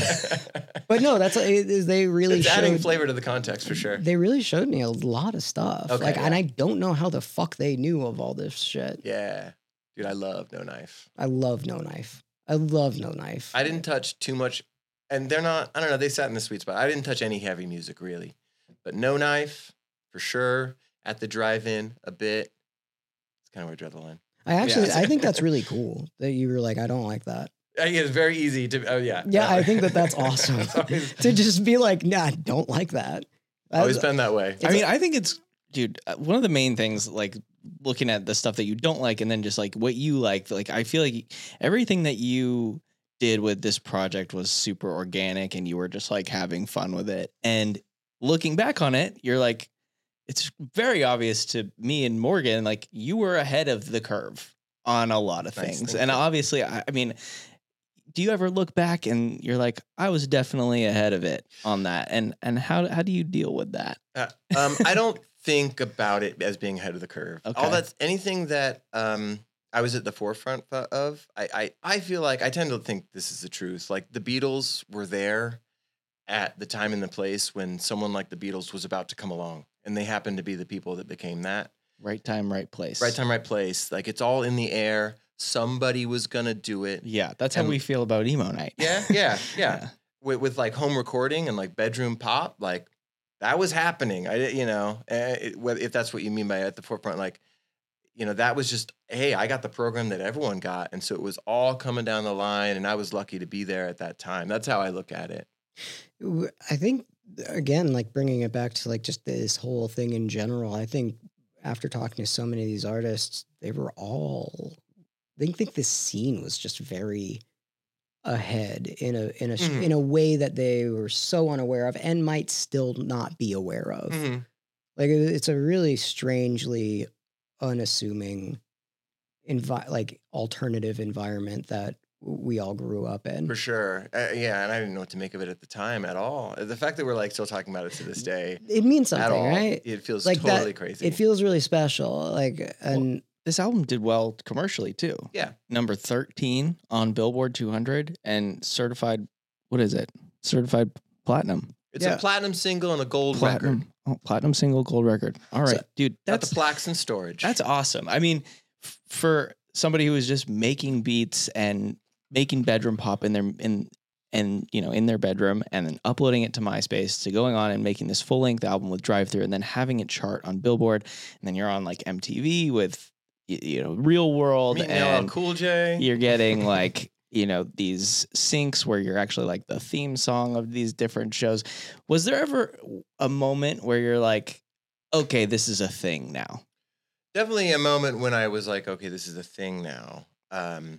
But no, that's it is- they really it's adding showed. flavor to the context for sure. They really showed me a lot of stuff. Okay, like, yeah. and I don't know how the fuck they knew of all this shit. Yeah. Dude, I love No Knife. I love No Knife. I love No Knife. I didn't touch too much, and they're not, I don't know, they sat in the sweet spot. I didn't touch any heavy music, really. But No Knife, for sure. At the drive-in, a bit. It's kind of where I draw the line. I actually, Yeah. I think that's really cool that you were like, I don't like that. Uh, yeah, it's very easy to, oh, yeah. Yeah, I think that that's awesome. It's always, To just be like, nah, I don't like that. always been that way. I mean, I think it's, dude, uh, one of the main things, like looking at the stuff that you don't like and then just like what you like, like I feel like everything that you did with this project was super organic and you were just like having fun with it. And looking back on it, you're like, it's very obvious to me and Morgan, like you were ahead of the curve on a lot of Nice, things. thank And you. obviously, I, I mean, do you ever look back and you're like, I was definitely ahead of it on that? And and how how do you deal with that? Uh, um, I don't think about it as being ahead of the curve. Okay. All that's anything that um, I was at the forefront fo- of. I, I I feel like I tend to think this is the truth. Like the Beatles were there at the time and the place when someone like the Beatles was about to come along, and they happened to be the people that became that. Right time, right place. Right time, right place. Like it's all in the air. Somebody was gonna do it. Yeah, that's how And- we feel about emo night. Yeah, yeah, yeah. Yeah. With, with like home recording and like bedroom pop, like that was happening. I, you know, eh, it, whether- if that's what you mean by at the forefront, like, you know, that was just, hey, I got the program that everyone got, and so it was all coming down the line, and I was lucky to be there at that time. That's how I look at it. W- I think again, like bringing it back to like just this whole thing in general. I think after talking to so many of these artists, they were all. They think this scene was just very ahead in a in a Mhm. in a way that they were so unaware of and might still not be aware of. Mhm. Like it- it's a really strangely unassuming, envi- like alternative environment that we all grew up in. For sure. Uh, yeah, and I didn't know what to make of it at the time at all. The fact that we're like still talking about it to this day It means at something, all, right? it feels Like that- totally crazy. It feels really special. Like and This album did well commercially too. Yeah. Number thirteen on Billboard two hundred and certified, what is it? Certified platinum. it's yeah. a platinum single and a gold record. Platinum. Oh, platinum single, gold record. All right, So, dude. Got That's the plaques in storage. That's awesome. I mean, f- for somebody who is just making beats and making bedroom pop in their in and you know in their bedroom and then uploading it to MySpace to going on and making this full length album with Drive Thru and then having it chart on Billboard and then you're on like M T V with y- you know Real World Meet L L and Cool J. you're getting like you know these syncs where you're actually like the theme song of these different shows. Was there ever a moment where you're like, okay, this is a thing now? Definitely a moment when I was like, okay, this is a thing now. Um,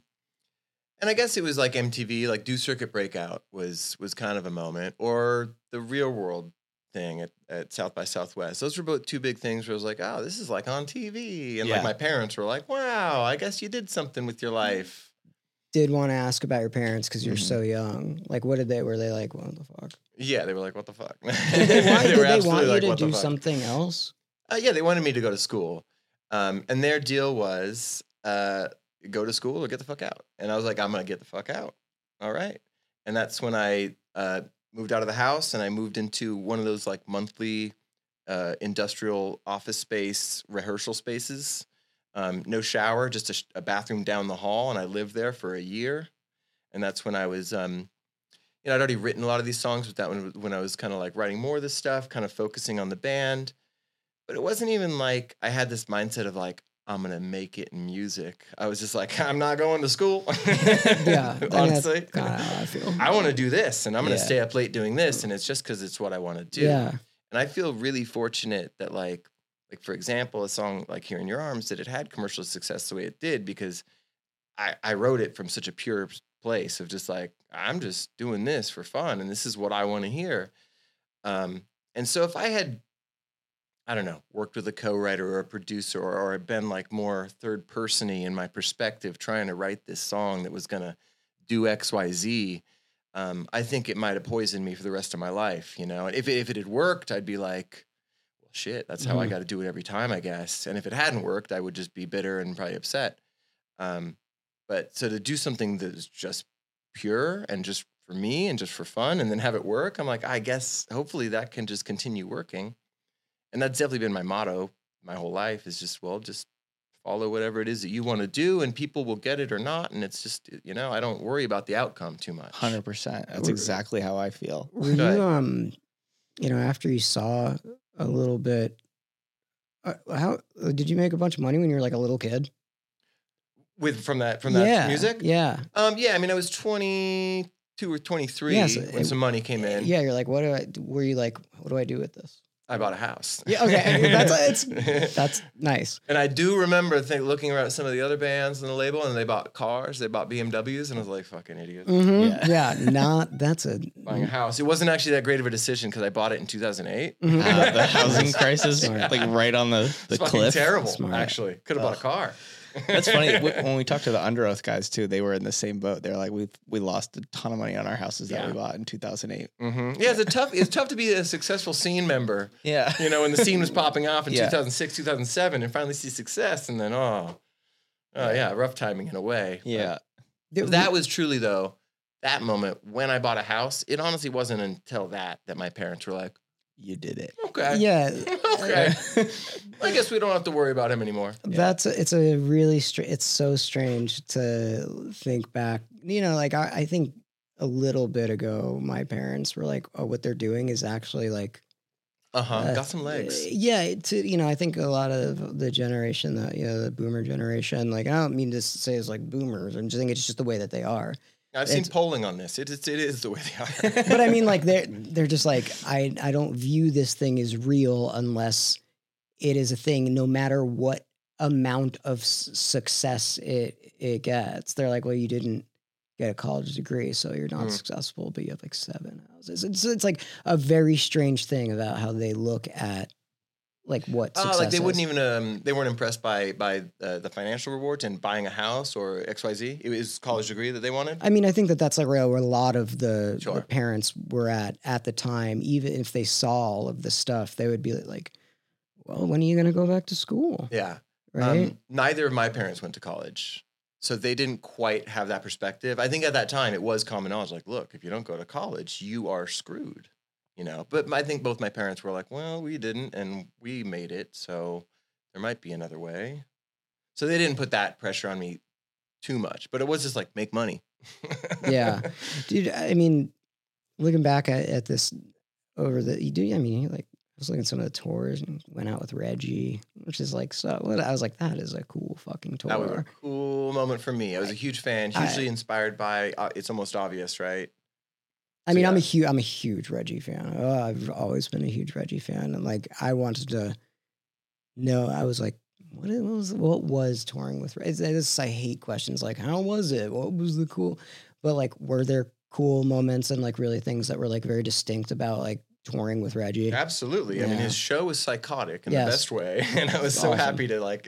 and I guess it was like M T V, like Do Circuit Breakout was was kind of a moment, or the Real World thing at, at South by Southwest. Those were both two big things where I was like, oh, this is like on T V. And Yeah. like my parents were like, wow, I guess you did something with your life. did want to ask about your parents because you're Mhm. so young. Like, what did they? Were they like, what the fuck? Yeah, they were like, what the fuck? Did they want, did were they absolutely want you like, to "What the do fuck?" something else? Uh, yeah, they wanted me to go to school. Um, and their deal was uh, go to school or get the fuck out. And I was like, I'm going to get the fuck out. All right. And that's when I uh, moved out of the house and I moved into one of those like monthly uh, industrial office space rehearsal spaces. Um, no shower, just a, sh- a bathroom down the hall. And I lived there for a year. And that's when I was, um, you know, I'd already written a lot of these songs, but that one was when I was kind of like writing more of this stuff, kind of focusing on the band. But it wasn't even like I had this mindset of like, I'm going to make it in music. I was just like, I'm not going to school. Yeah, I mean, honestly. that's kinda how I feel. I want to do this and I'm going to Yeah. stay up late doing this. And it's just because it's what I want to do. Yeah, And I feel really fortunate that like, like for example, a song like Here in Your Arms, that it had commercial success the way it did because I, I wrote it from such a pure place of just like, I'm just doing this for fun and this is what I want to hear. Um, and so if I had, I don't know, worked with a co-writer or a producer or, or been like more third person-y in my perspective trying to write this song that was going to do X, Y, Z, um, I think it might have poisoned me for the rest of my life, you know? And if it, if it had worked, I'd be like, well, shit, that's how I Mhm. got to do it every time, I guess. And if it hadn't worked, I would just be bitter and probably upset. Um, but so to do something that is just pure and just for me and just for fun and then have it work, I'm like, I guess hopefully that can just continue working. And that's definitely been my motto my whole life is just, well, just follow whatever it is that you want to do, and people will get it or not. And it's just, you know, I don't worry about the outcome too much. one hundred percent. That's exactly how I feel. Were you, Go ahead. um, you know, after you saw a little bit, uh, how did you make a bunch of money when you were like a little kid? With from that from that yeah, music? Yeah. Um, yeah, I mean, I was twenty-two or twenty-three Yeah, so when it- some money came in. Yeah, you're like, what do I? Were you like, what do I do with this? I bought a house. Yeah, okay, that's it's that's nice. And I do remember think, looking around at some of the other bands on the label, and they bought cars, they bought B M Ws, and I was like, fucking idiot. Mm-hmm. Yeah. Yeah. not that's a Buying a house. It wasn't actually that great of a decision because I bought it in two thousand eight. Mhm. Uh, the housing crisis, Smart. like right on the, the It's fucking cliff. terrible, Smart. actually. Could have bought a car. That's funny. Wh- When we talked to the Under Oath guys too, they were in the same boat. They're like, we we lost a ton of money on our houses that Yeah. we bought in two thousand eight. hmm Yeah, it's a tough. It's tough to be a successful scene member. Yeah. You know, when the scene was popping off in Yeah. two thousand six, two thousand seven, and finally see success, and then oh, oh yeah, rough timing in a way. But Yeah. that was truly though that moment when I bought a house. It honestly wasn't until that that my parents were like, You did it. okay, yeah. okay, I guess we don't have to worry about him anymore. That's a, it's a really str- it's so strange to think back. You know, like I, I think a little bit ago, my parents were like, "Oh, what they're doing is actually like Uh huh. uh, Got some legs. Yeah, to you know, I think a lot of the generation that you know, the boomer generation, like I don't mean to say it's like boomers. I'm just think it's just the way that they are. I've seen it's- polling on this. It is it is the way they are. But I mean, like they're they're just like I I don't view this thing as real unless it is a thing, no matter what amount of s- success it it gets. They're like, well, you didn't get a college degree, so you're not Mm. successful, but you have like seven houses. It's it's like a very strange thing about how they look at like what Oh, success like they wouldn't is. even um, they weren't impressed by by uh, the financial rewards and buying a house or X Y Z. It was college degree that they wanted. I mean, I think that that's like where where a lot of the, Sure. the parents were at at the time. Even if they saw all of the stuff, they would be like, "Well, when are you going to go back to school?" Yeah. Right? Um, neither of my parents went to college, so they didn't quite have that perspective. I think at that time it was common knowledge. Like, look, if you don't go to college, you are screwed. You know. But I think both my parents were like, well, we didn't, and we made it, so there might be another way. So they didn't put that pressure on me too much. But it was just like make money. Yeah. Dude, I mean, looking back at, at this over the, you do, I mean, like, I was looking at some of the tours and went out with Reggie, which is like, so, I was like, that is a cool fucking tour. That was a cool moment for me. I was a huge fan, I- hugely inspired by. Uh, it's almost obvious, right? I So, mean, I'm a yeah. huge, I'm a huge Reggie fan. Oh, I've always been a huge Reggie fan. And like, I wanted to know, I was like, what, it- what was, what was touring with Reggie? This, I hate questions like, how was it? What was the cool, but like, were there cool moments and like really things that were like very distinct about like touring with Reggie? Absolutely. I mean, Yeah. his show was psychotic in Yes. the best way, and I was It's so awesome. happy to like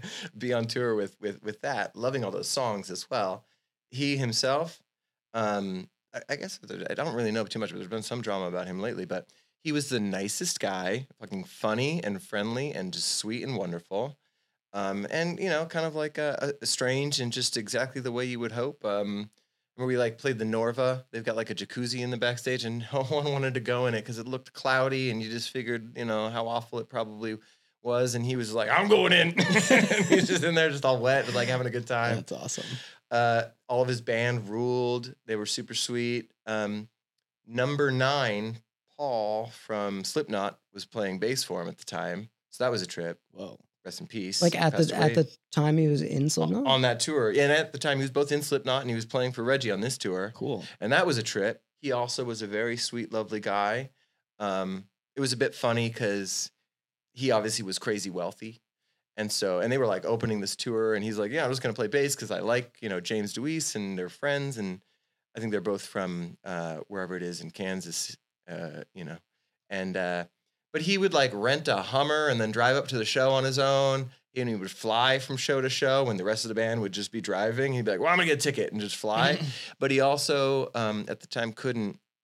be on tour with with with that. Loving all those songs as well. He himself, um, I, I guess there- I don't really know too much, but there's been some drama about him lately. But he was the nicest guy, fucking funny and friendly, and just sweet and wonderful. Um, and you know, kind of like a, a strange and just exactly the way you would hope. Um, where we like played the Norva. They've got like a jacuzzi in the backstage, and no one wanted to go in it because it looked cloudy, and you just figured, you know, how awful it probably was. And he was like, "I'm going in." And he's just in there, just all wet, like having a good time. That's awesome. Uh, all of his band ruled. They were super sweet. Um, number nine, Paul from Slipknot was playing bass for him at the time, so that was a trip. Whoa. Rest in peace. Like at Passed the, away at the time he was in Slipknot? on that tour. And at the time, he was both in Slipknot and he was playing for Reggie on this tour. Cool. And that was a trip. He also was a very sweet, lovely guy. Um, it was a bit funny because he obviously was crazy wealthy. And so, and they were like opening this tour, and he's like, yeah, I'm just going to play bass because I like, you know, James DeWeese and they're friends. And I think they're both from uh, wherever it is in Kansas, uh, you know. And, uh, but he would like rent a Hummer and then drive up to the show on his own. And he would fly from show to show when the rest of the band would just be driving. He'd be like, well, I'm going to get a ticket and just fly. But he also, um, at the time, couldn't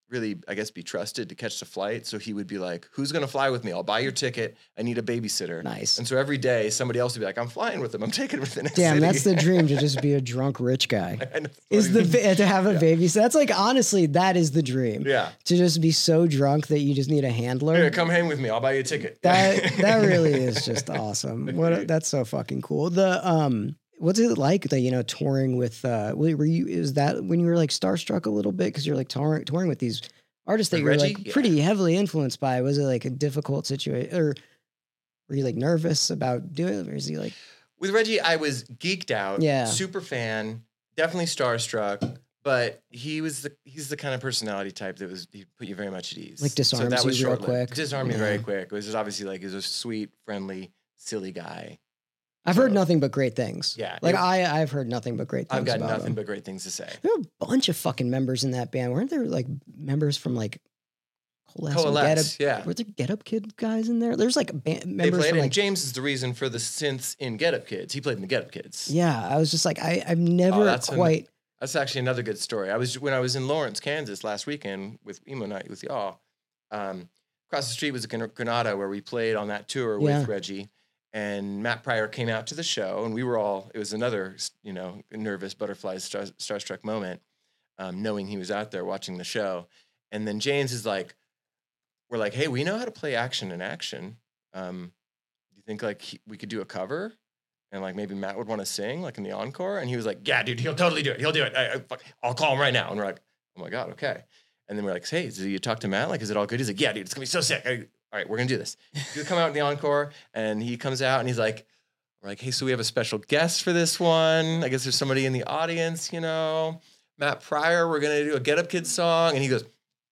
really, I guess, be trusted to catch the flight. So he would be like, who's going to fly with me? I'll buy your ticket. I need a babysitter. Nice. And so every day somebody else would be like, I'm flying with him. I'm taking him to the next Damn, city. that's the dream, to just be a drunk rich guy. And it's Is funny. the to have a Yeah. baby? So that's like, honestly, that is the dream. Yeah. To just be so drunk that you just need a handler. Here, come hang with me. I'll buy you a ticket. That that really is just awesome. What a- that's so fucking cool. The um, what's it like that, you know, touring with uh, were you is that when you were like starstruck a little bit because you're like touring touring with these artists that With you're Reggie? like Yeah. pretty heavily influenced by? Was it like a difficult situation, or were you like nervous about doing it, or is he like With Reggie, I was geeked out. Yeah. Super fan. Definitely starstruck. But he was the he's the kind of personality type that was he put you very much at ease. Like disarms that was you real short-lived. quick? Disarmed me very Yeah. quick. It was just obviously like he was a sweet, friendly, silly guy. I've heard So- nothing but great things. Yeah, Like it- I I've heard nothing but great things I've got about nothing him. but great things to say. There were a bunch of fucking members in that band. Weren't there like members from like Coalesce? and Coalesce, Get Up? yeah. Were there Get Up Kid guys in there? There's like band They members played from it. like And James is the reason for the synths in Get Up Kids. He played in the Get Up Kids. yeah. I was just like I I've never Oh, that's an- quite That's actually another good story. I was when I was in Lawrence, Kansas last weekend with Emo Night with y'all. Um, across the street was a Gran- Granada where we played on that tour Yeah. with Reggie, and Matt Pryor came out to the show, and we were all. It was another, you know, nervous butterflies star, starstruck moment, um, knowing he was out there watching the show, and then James is like, "We're like, hey, we know how to play action in action. Um, do you think like he, we could do a cover?" And like maybe Matt would want to sing like in the encore, and he was like, "Yeah, dude, he'll totally do it. He'll do it. I, I, fuck, I'll call him right now." And we're like, "Oh my god, okay." And then we're like, "Hey, did you talk to Matt? Like, is it all good?" He's like, "Yeah, dude, it's gonna be so sick. I, all right, we're gonna do this." He'll come out in the encore, and he comes out, and he's like, "We're like, hey, so we have a special guest for this one. I guess there's somebody in the audience, you know, Matt Pryor. We're gonna do a Get Up Kids song." And he goes,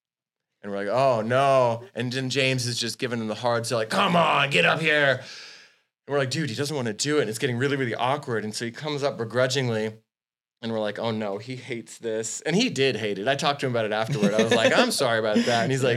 and we're like, "Oh no!" And then James is just giving him the hard sell, like, "Come on, get up here." And we're like, dude, he doesn't want to do it. And it's getting really, really awkward. And so he comes up begrudgingly. And we're like, oh no, he hates this. And he did hate it. I talked to him about it afterward. I was like, I'm sorry about that. And he's like,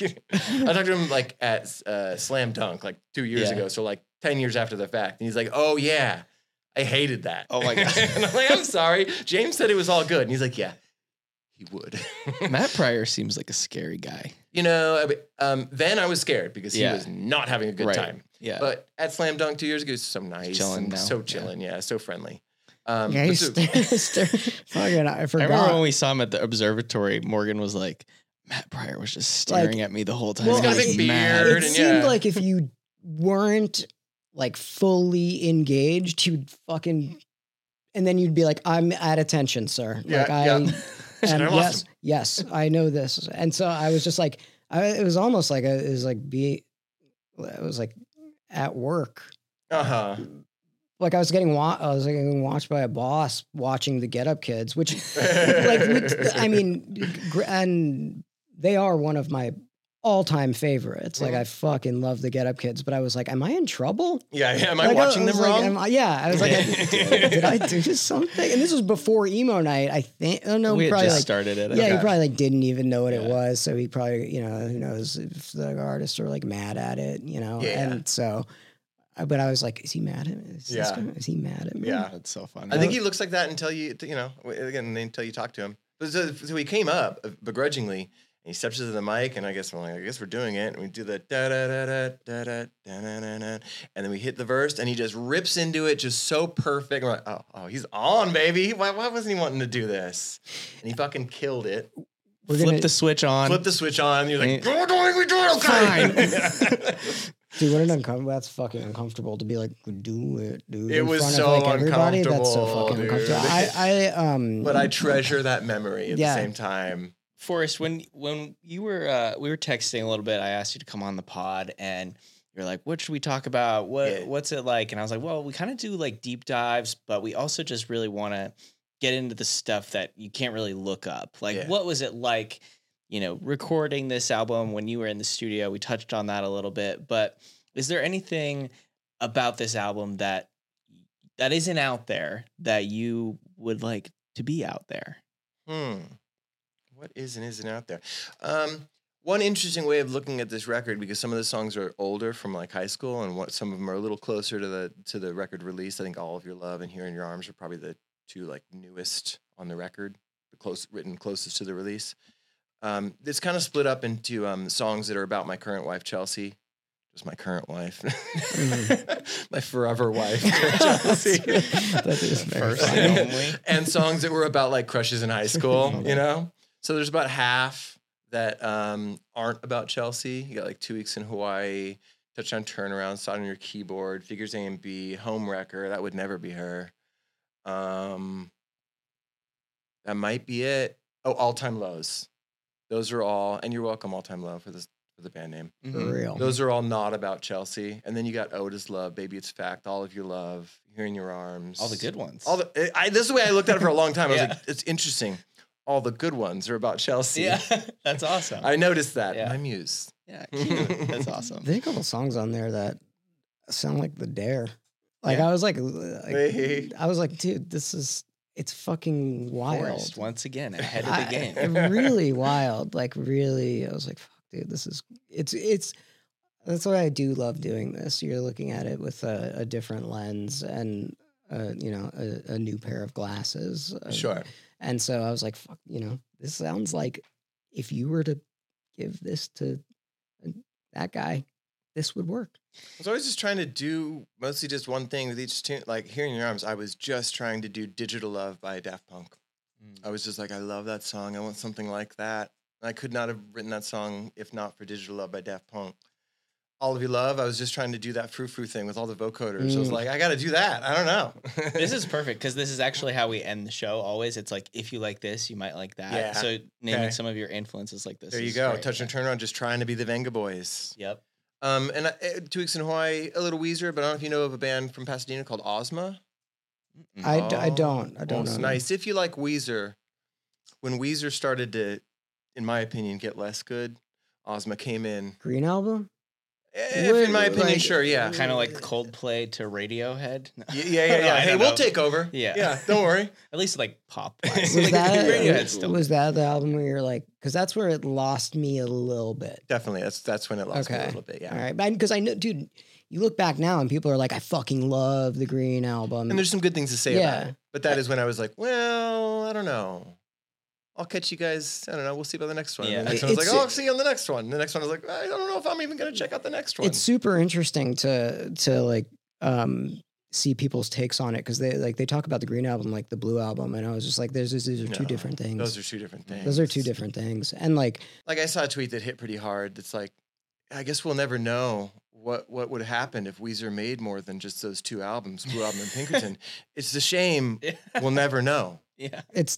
I talked to him like at uh, Slam Dunk like two years Yeah. ago. So like ten years after the fact. And he's like, oh yeah, I hated that. Oh my God. And I'm like, I'm sorry. James said it was all good. And he's like, yeah, he would. Matt Pryor seems like a scary guy. You know, I mean, um, then I was scared because he Yeah. was not having a good Right. time. Yeah. But at Slam Dunk two years ago, he was so nice, Chilling and now. so Yeah. chilling, yeah, so friendly. Um, yeah, but he's so- st- st- fucking I I forgot. remember when we saw him at the observatory, Morgan was like, Matt Pryor was just staring at me the whole time. Well, He's got a He big was mad. beard. it and seemed yeah. like if you weren't like fully engaged, you'd fucking, and then you'd be like, "I'm at attention, sir." Yeah, like I, yeah. and Shit, I lost yes, yes, I know this, and so I was just like, I, it was almost like a, it was like be, it was like at work. uh-huh. Like I was getting wa- I was getting watched by a boss watching the Get Up Kids, which like which, I mean, gr- and they are one of my all-time favorites. Like Mhm. I fucking love the Get Up Kids, but I was like, am I in trouble? Yeah, yeah. Am I Like, watching was them like, wrong? am I- yeah, I was like, I- did I do something? And this was before emo night, I think. I don't know, we had probably just like. started it. I Yeah, he think. probably like didn't even know what it Yeah. was, so he probably, you know, who knows if the artists are like mad at it, you know, Yeah. and so, I- but I was like, is he mad at me? Is, this Yeah. guy- is he mad at me? Yeah. That's so funny. I think he looks like that until you, you know, again, until you talk to him. But so, so he came up uh, begrudgingly, and he steps to the mic, and I guess we're like, I guess we're doing it, and we do the da da da da da da da da da da, and then we hit the verse, and he just rips into it, just so perfect. And we're like, oh, oh, he's on, baby. Why, why wasn't he wanting to do this? And he fucking killed it. We're Flip gonna- the switch on. Flip the switch on. And you're like, And- oh, don't make me do it. Okay. Dude, what an uncomfortable. That's fucking uncomfortable to be like, do it, dude. It in was front so of, like, everybody. That's so uncomfortable, fucking dude. uncomfortable. I, I, um, But I treasure that memory at Yeah. the same time. Forrest, when when you were uh, we were texting a little bit, I asked you to come on the pod, and you're like, "What should we talk about? What Yeah. what's it like?" And I was like, "Well, we kind of do like deep dives, but we also just really want to get into the stuff that you can't really look up. Like, Yeah. what was it like, you know, recording this album when you were in the studio? We touched on that a little bit, but is there anything about this album that that isn't out there that you would like to be out there?" Hmm. What is and isn't out there? Um, one interesting way of looking at this record, because some of the songs are older from like high school, and what some of them are a little closer to the to the record release. I think "All of Your Love" and "Here in Your Arms" are probably the two like newest on the record, the close written closest to the release. Um, it's kind of split up into um, songs that are about my current wife, Chelsea. Just my current wife, my forever wife, Chelsea. That is very First funny. and only. And songs that were about like crushes in high school, you know? So there's about half that um, aren't about Chelsea. You got like Two Weeks in Hawaii, Touchdown Turnaround, Side on Your Keyboard, Figures A and B, Home Wrecker. That would never be her. Um, that might be it. Oh, All Time Lows. Those are all, and you're welcome, All Time Low, for this for the band name. For real. Those are all not about Chelsea. And then you got Oda's Love, Baby It's Fact, All of Your Love, Here in Your Arms. All the good ones. All the I, this is the way I looked at it for a long time. I was Yeah. like, it's interesting. All the good ones are about Chelsea. Yeah, that's awesome. I noticed that. Yeah. My muse. yeah, cute. That's awesome. There's a couple songs on there that sound like the Dare. Like Yeah. I was like, like Hey. I was like, dude, this is it's fucking wild. Forrest, once again, ahead of I- the game. really wild. Like really, I was like, fuck, dude, this is it's it's. That's why I do love doing this. You're looking at it with a, a different lens and uh, you know a, a new pair of glasses. Uh, Sure. And so I was like, fuck, you know, this sounds like if you were to give this to uh, that guy, this would work. I was always just trying to do mostly just one thing with each tune. Like Here in Your Arms, I was just trying to do Digital Love by Daft Punk. Mm. I was just like, I love that song. I want something like that. And I could not have written that song if not for Digital Love by Daft Punk. All of You Love, I was just trying to do that frou-frou thing with all the vocoders. I was Mm. like, I got to do that. I don't know. This is perfect because this is actually how we end the show. Always, it's like if you like this, you might like that. Yeah. So naming Okay. some of your influences like this. There you is go. great. Touch and turn around, just trying to be the Venga Boys. Yep. Um, and uh, Two Weeks in Hawaii, a little Weezer, but I don't know if you know of a band from Pasadena called Ozma. I, d- I Oh, don't. I don't well, it's know. nice. If you like Weezer, when Weezer started to, in my opinion, get less good, Ozma came in. Green album? If, in my Wait, opinion, like- sure, yeah. Kind of like Coldplay to Radiohead. No. Yeah, yeah, yeah. yeah. I Hey, don't we'll know. take over. Yeah. Yeah, don't worry. At least like pop. Was Was like, that Radiohead's still. was that the album where you're like, because that's where it lost me a little bit. Definitely. That's that's when it lost me a Okay. little bit, yeah. All right, because I know, dude. You look back now and people are like, I fucking love the Green album. And there's some good things to say about Yeah. it. But that is when I was like, well, I don't know. I'll catch you guys. I don't know. We'll see about the next one. Yeah. And the next one I was It's- like, oh, I'll see you on the next one. The next one I was like, I don't know if I'm even going to check out the next one. It's super interesting to to like um see people's takes on it because they like they talk about the Green album like the Blue album, and I was just like, there's these are two No, different things. Those are two different things. Those are two different things, and like Like I saw a tweet that hit pretty hard. That's like, I guess we'll never know what what would happen if Weezer made more than just those two albums, Blue Album and Pinkerton. It's a shame. We'll never know. Yeah. it's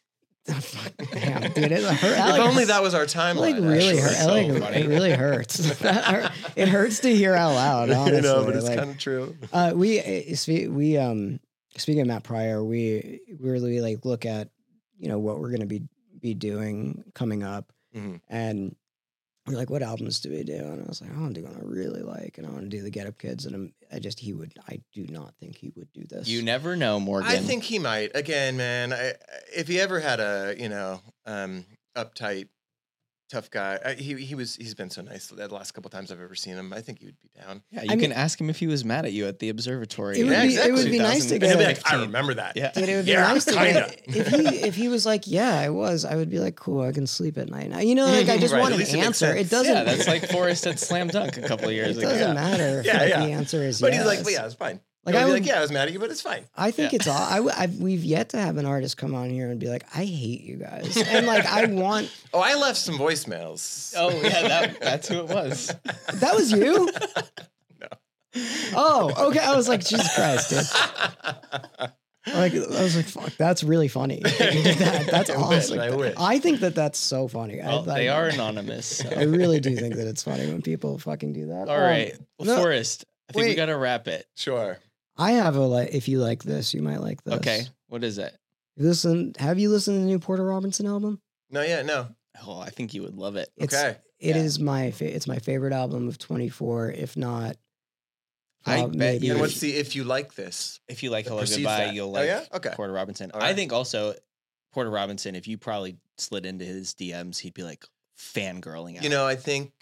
damn, dude. It, hurt, If only that was our timeline. like really actually. hurt. so like, funny. it really hurts. That hurt- it hurts to hear out loud. Honestly, You know, but it's like, kind of true. Uh, we uh, spe- we um speaking of Matt Pryor, we we really like look at you know what we're gonna be be doing coming up, Mhm. and we're like, what albums do we do? And I was like, I want to do one I really like, and I want to do the Get Up Kids, and I'm, I just he would I do not think he would do this. You never know, Morgan. I think he might. Again, man, I, if he ever had a, you know, um, uptight, tough guy, I, he he was he's been so nice the last couple times I've ever seen him. I think he would be down. Yeah, you I can mean- ask him if he was mad at you at the observatory. It would Yeah, be exactly. it would be nice to And he'll get. be like, I remember that. Yeah. Dude, it would be Yeah, nice to kinda. get if he if he was like, yeah, I was, I would be like, cool, I can sleep at night now. You know, like I just Right, want at an least it makes answer. It sense. doesn't. Yeah, that's like Forrest at Slam Dunk a couple of years it ago. doesn't Yeah. matter if Yeah, like, yeah. the answer is But yes. he's like, well, yeah, it's fine. Like, Like, I be would- like, yeah, I was mad at you, but it's fine. I think Yeah. it's all. I, w- I've, we've yet to have an artist come on here and be like, I hate you guys, and like I want. Oh, I left some voicemails. Oh yeah, that, that's who it was. That was you. No. Oh, okay. I was like, Jesus Christ, dude. Like I was like, fuck, that's really funny. that you did that. That's I wish, awesome. I wish. I think that that's so funny. Well, I, they I, are anonymous. So. I really do think that it's funny when people fucking do that. All Um, right, well, no, Forrest. I think we wait. got to wrap it. Sure. I have a like. If you like this, you might like this. Okay, what is it? Listen. Have you listened to the new Porter Robinson album? No, yeah, no. Oh, I think you would love it. It's, Okay. It Yeah. is my fa- it's my favorite album of twenty-four, if not. I uh, bet maybe- you And would- what's the if you like this? If you like That Hello precedes Goodbye, that. you'll Oh, like yeah? Okay. Porter Robinson. All I right. think also Porter Robinson, if you probably slid into his D Ms, he'd be like fangirling out. You know, I think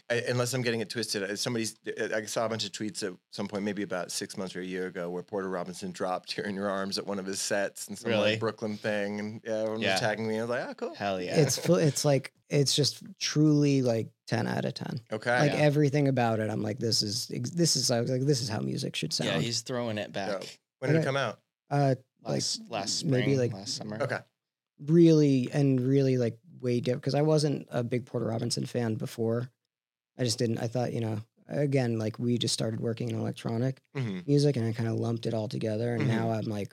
I, unless I'm getting it twisted, somebody's. I saw a bunch of tweets at some point, maybe about six months or a year ago, where Porter Robinson dropped "Here in Your Arms" at one of his sets, and some Really? like Brooklyn thing, and yeah, everyone Yeah. was tagging me. I was like, "Oh, cool." Hell yeah. It's fu- it's like it's just truly like ten out of ten. Okay. Like Yeah. everything about it, I'm like, this is this is like this is how music should sound. yeah, he's throwing it back. Dope. When did it Okay. come out? uh, Last, Like, last spring, maybe, like- last summer. Okay. really and really like way different because I wasn't a big Porter Robinson fan before. I just didn't. I thought, you know, again, like we just started working in electronic hmm music, and I kind of lumped it all together, and Mhm. now I'm like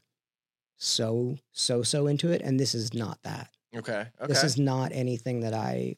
so so so into it, and this is not that. Okay. Okay. This is not anything that I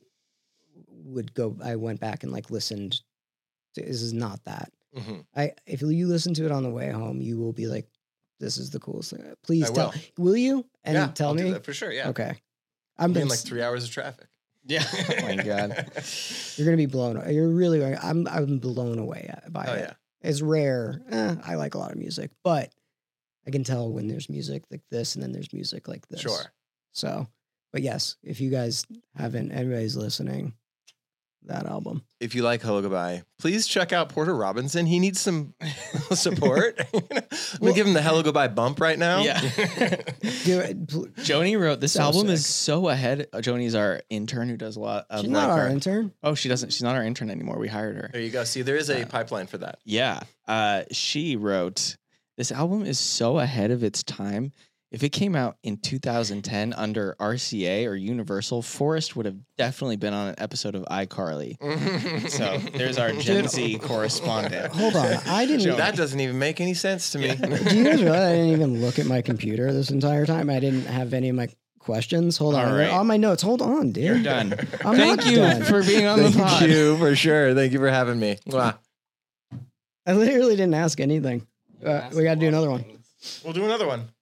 would go. I went back and like listened to. This is not that. hmm I if you listen to it on the way home, you will be like, "This is the coolest thing." Please I tell. Will you? And yeah, tell I'll do me. that for sure. Yeah. Okay. I'm I'm in been like three hours of traffic. Yeah. Oh my god. You're gonna be blown. You're really. I'm. I'm blown away by Oh it. yeah. It's rare. Eh, I like a lot of music, but I can tell when there's music like this, and then there's music like this. Sure. So, but yes, if you guys haven't, anybody's listening, that album. If you like Hello Goodbye, please check out Porter Robinson. He needs some support. I'm gonna Well- give him the Hello Goodbye bump right now. Yeah. Do it. pl- Joni wrote this So album is sick. so ahead. uh, Joni's our intern who does a lot of She's like not our our- intern. Oh, she doesn't. She's not our intern anymore. We hired her. There you go. See, there is a Uh, pipeline for that. Yeah. Uh, she wrote, this album is so ahead of its time. If it came out in two thousand ten under R C A or Universal, Forrest would have definitely been on an episode of iCarly. So there's our Gen Dude. Z correspondent. Hold on, I didn't. Joni. That doesn't even make any sense to me. Do you guys realize I didn't even look at my computer this entire time? I didn't have any of my questions. Hold on, All right. on my notes. Hold on, dude. You're done. I'm Thank not you done. for being on the Thank pod. you for sure. Thank you for having me. Mwah. I literally didn't ask anything. Uh, we got to do another one. We'll do another one.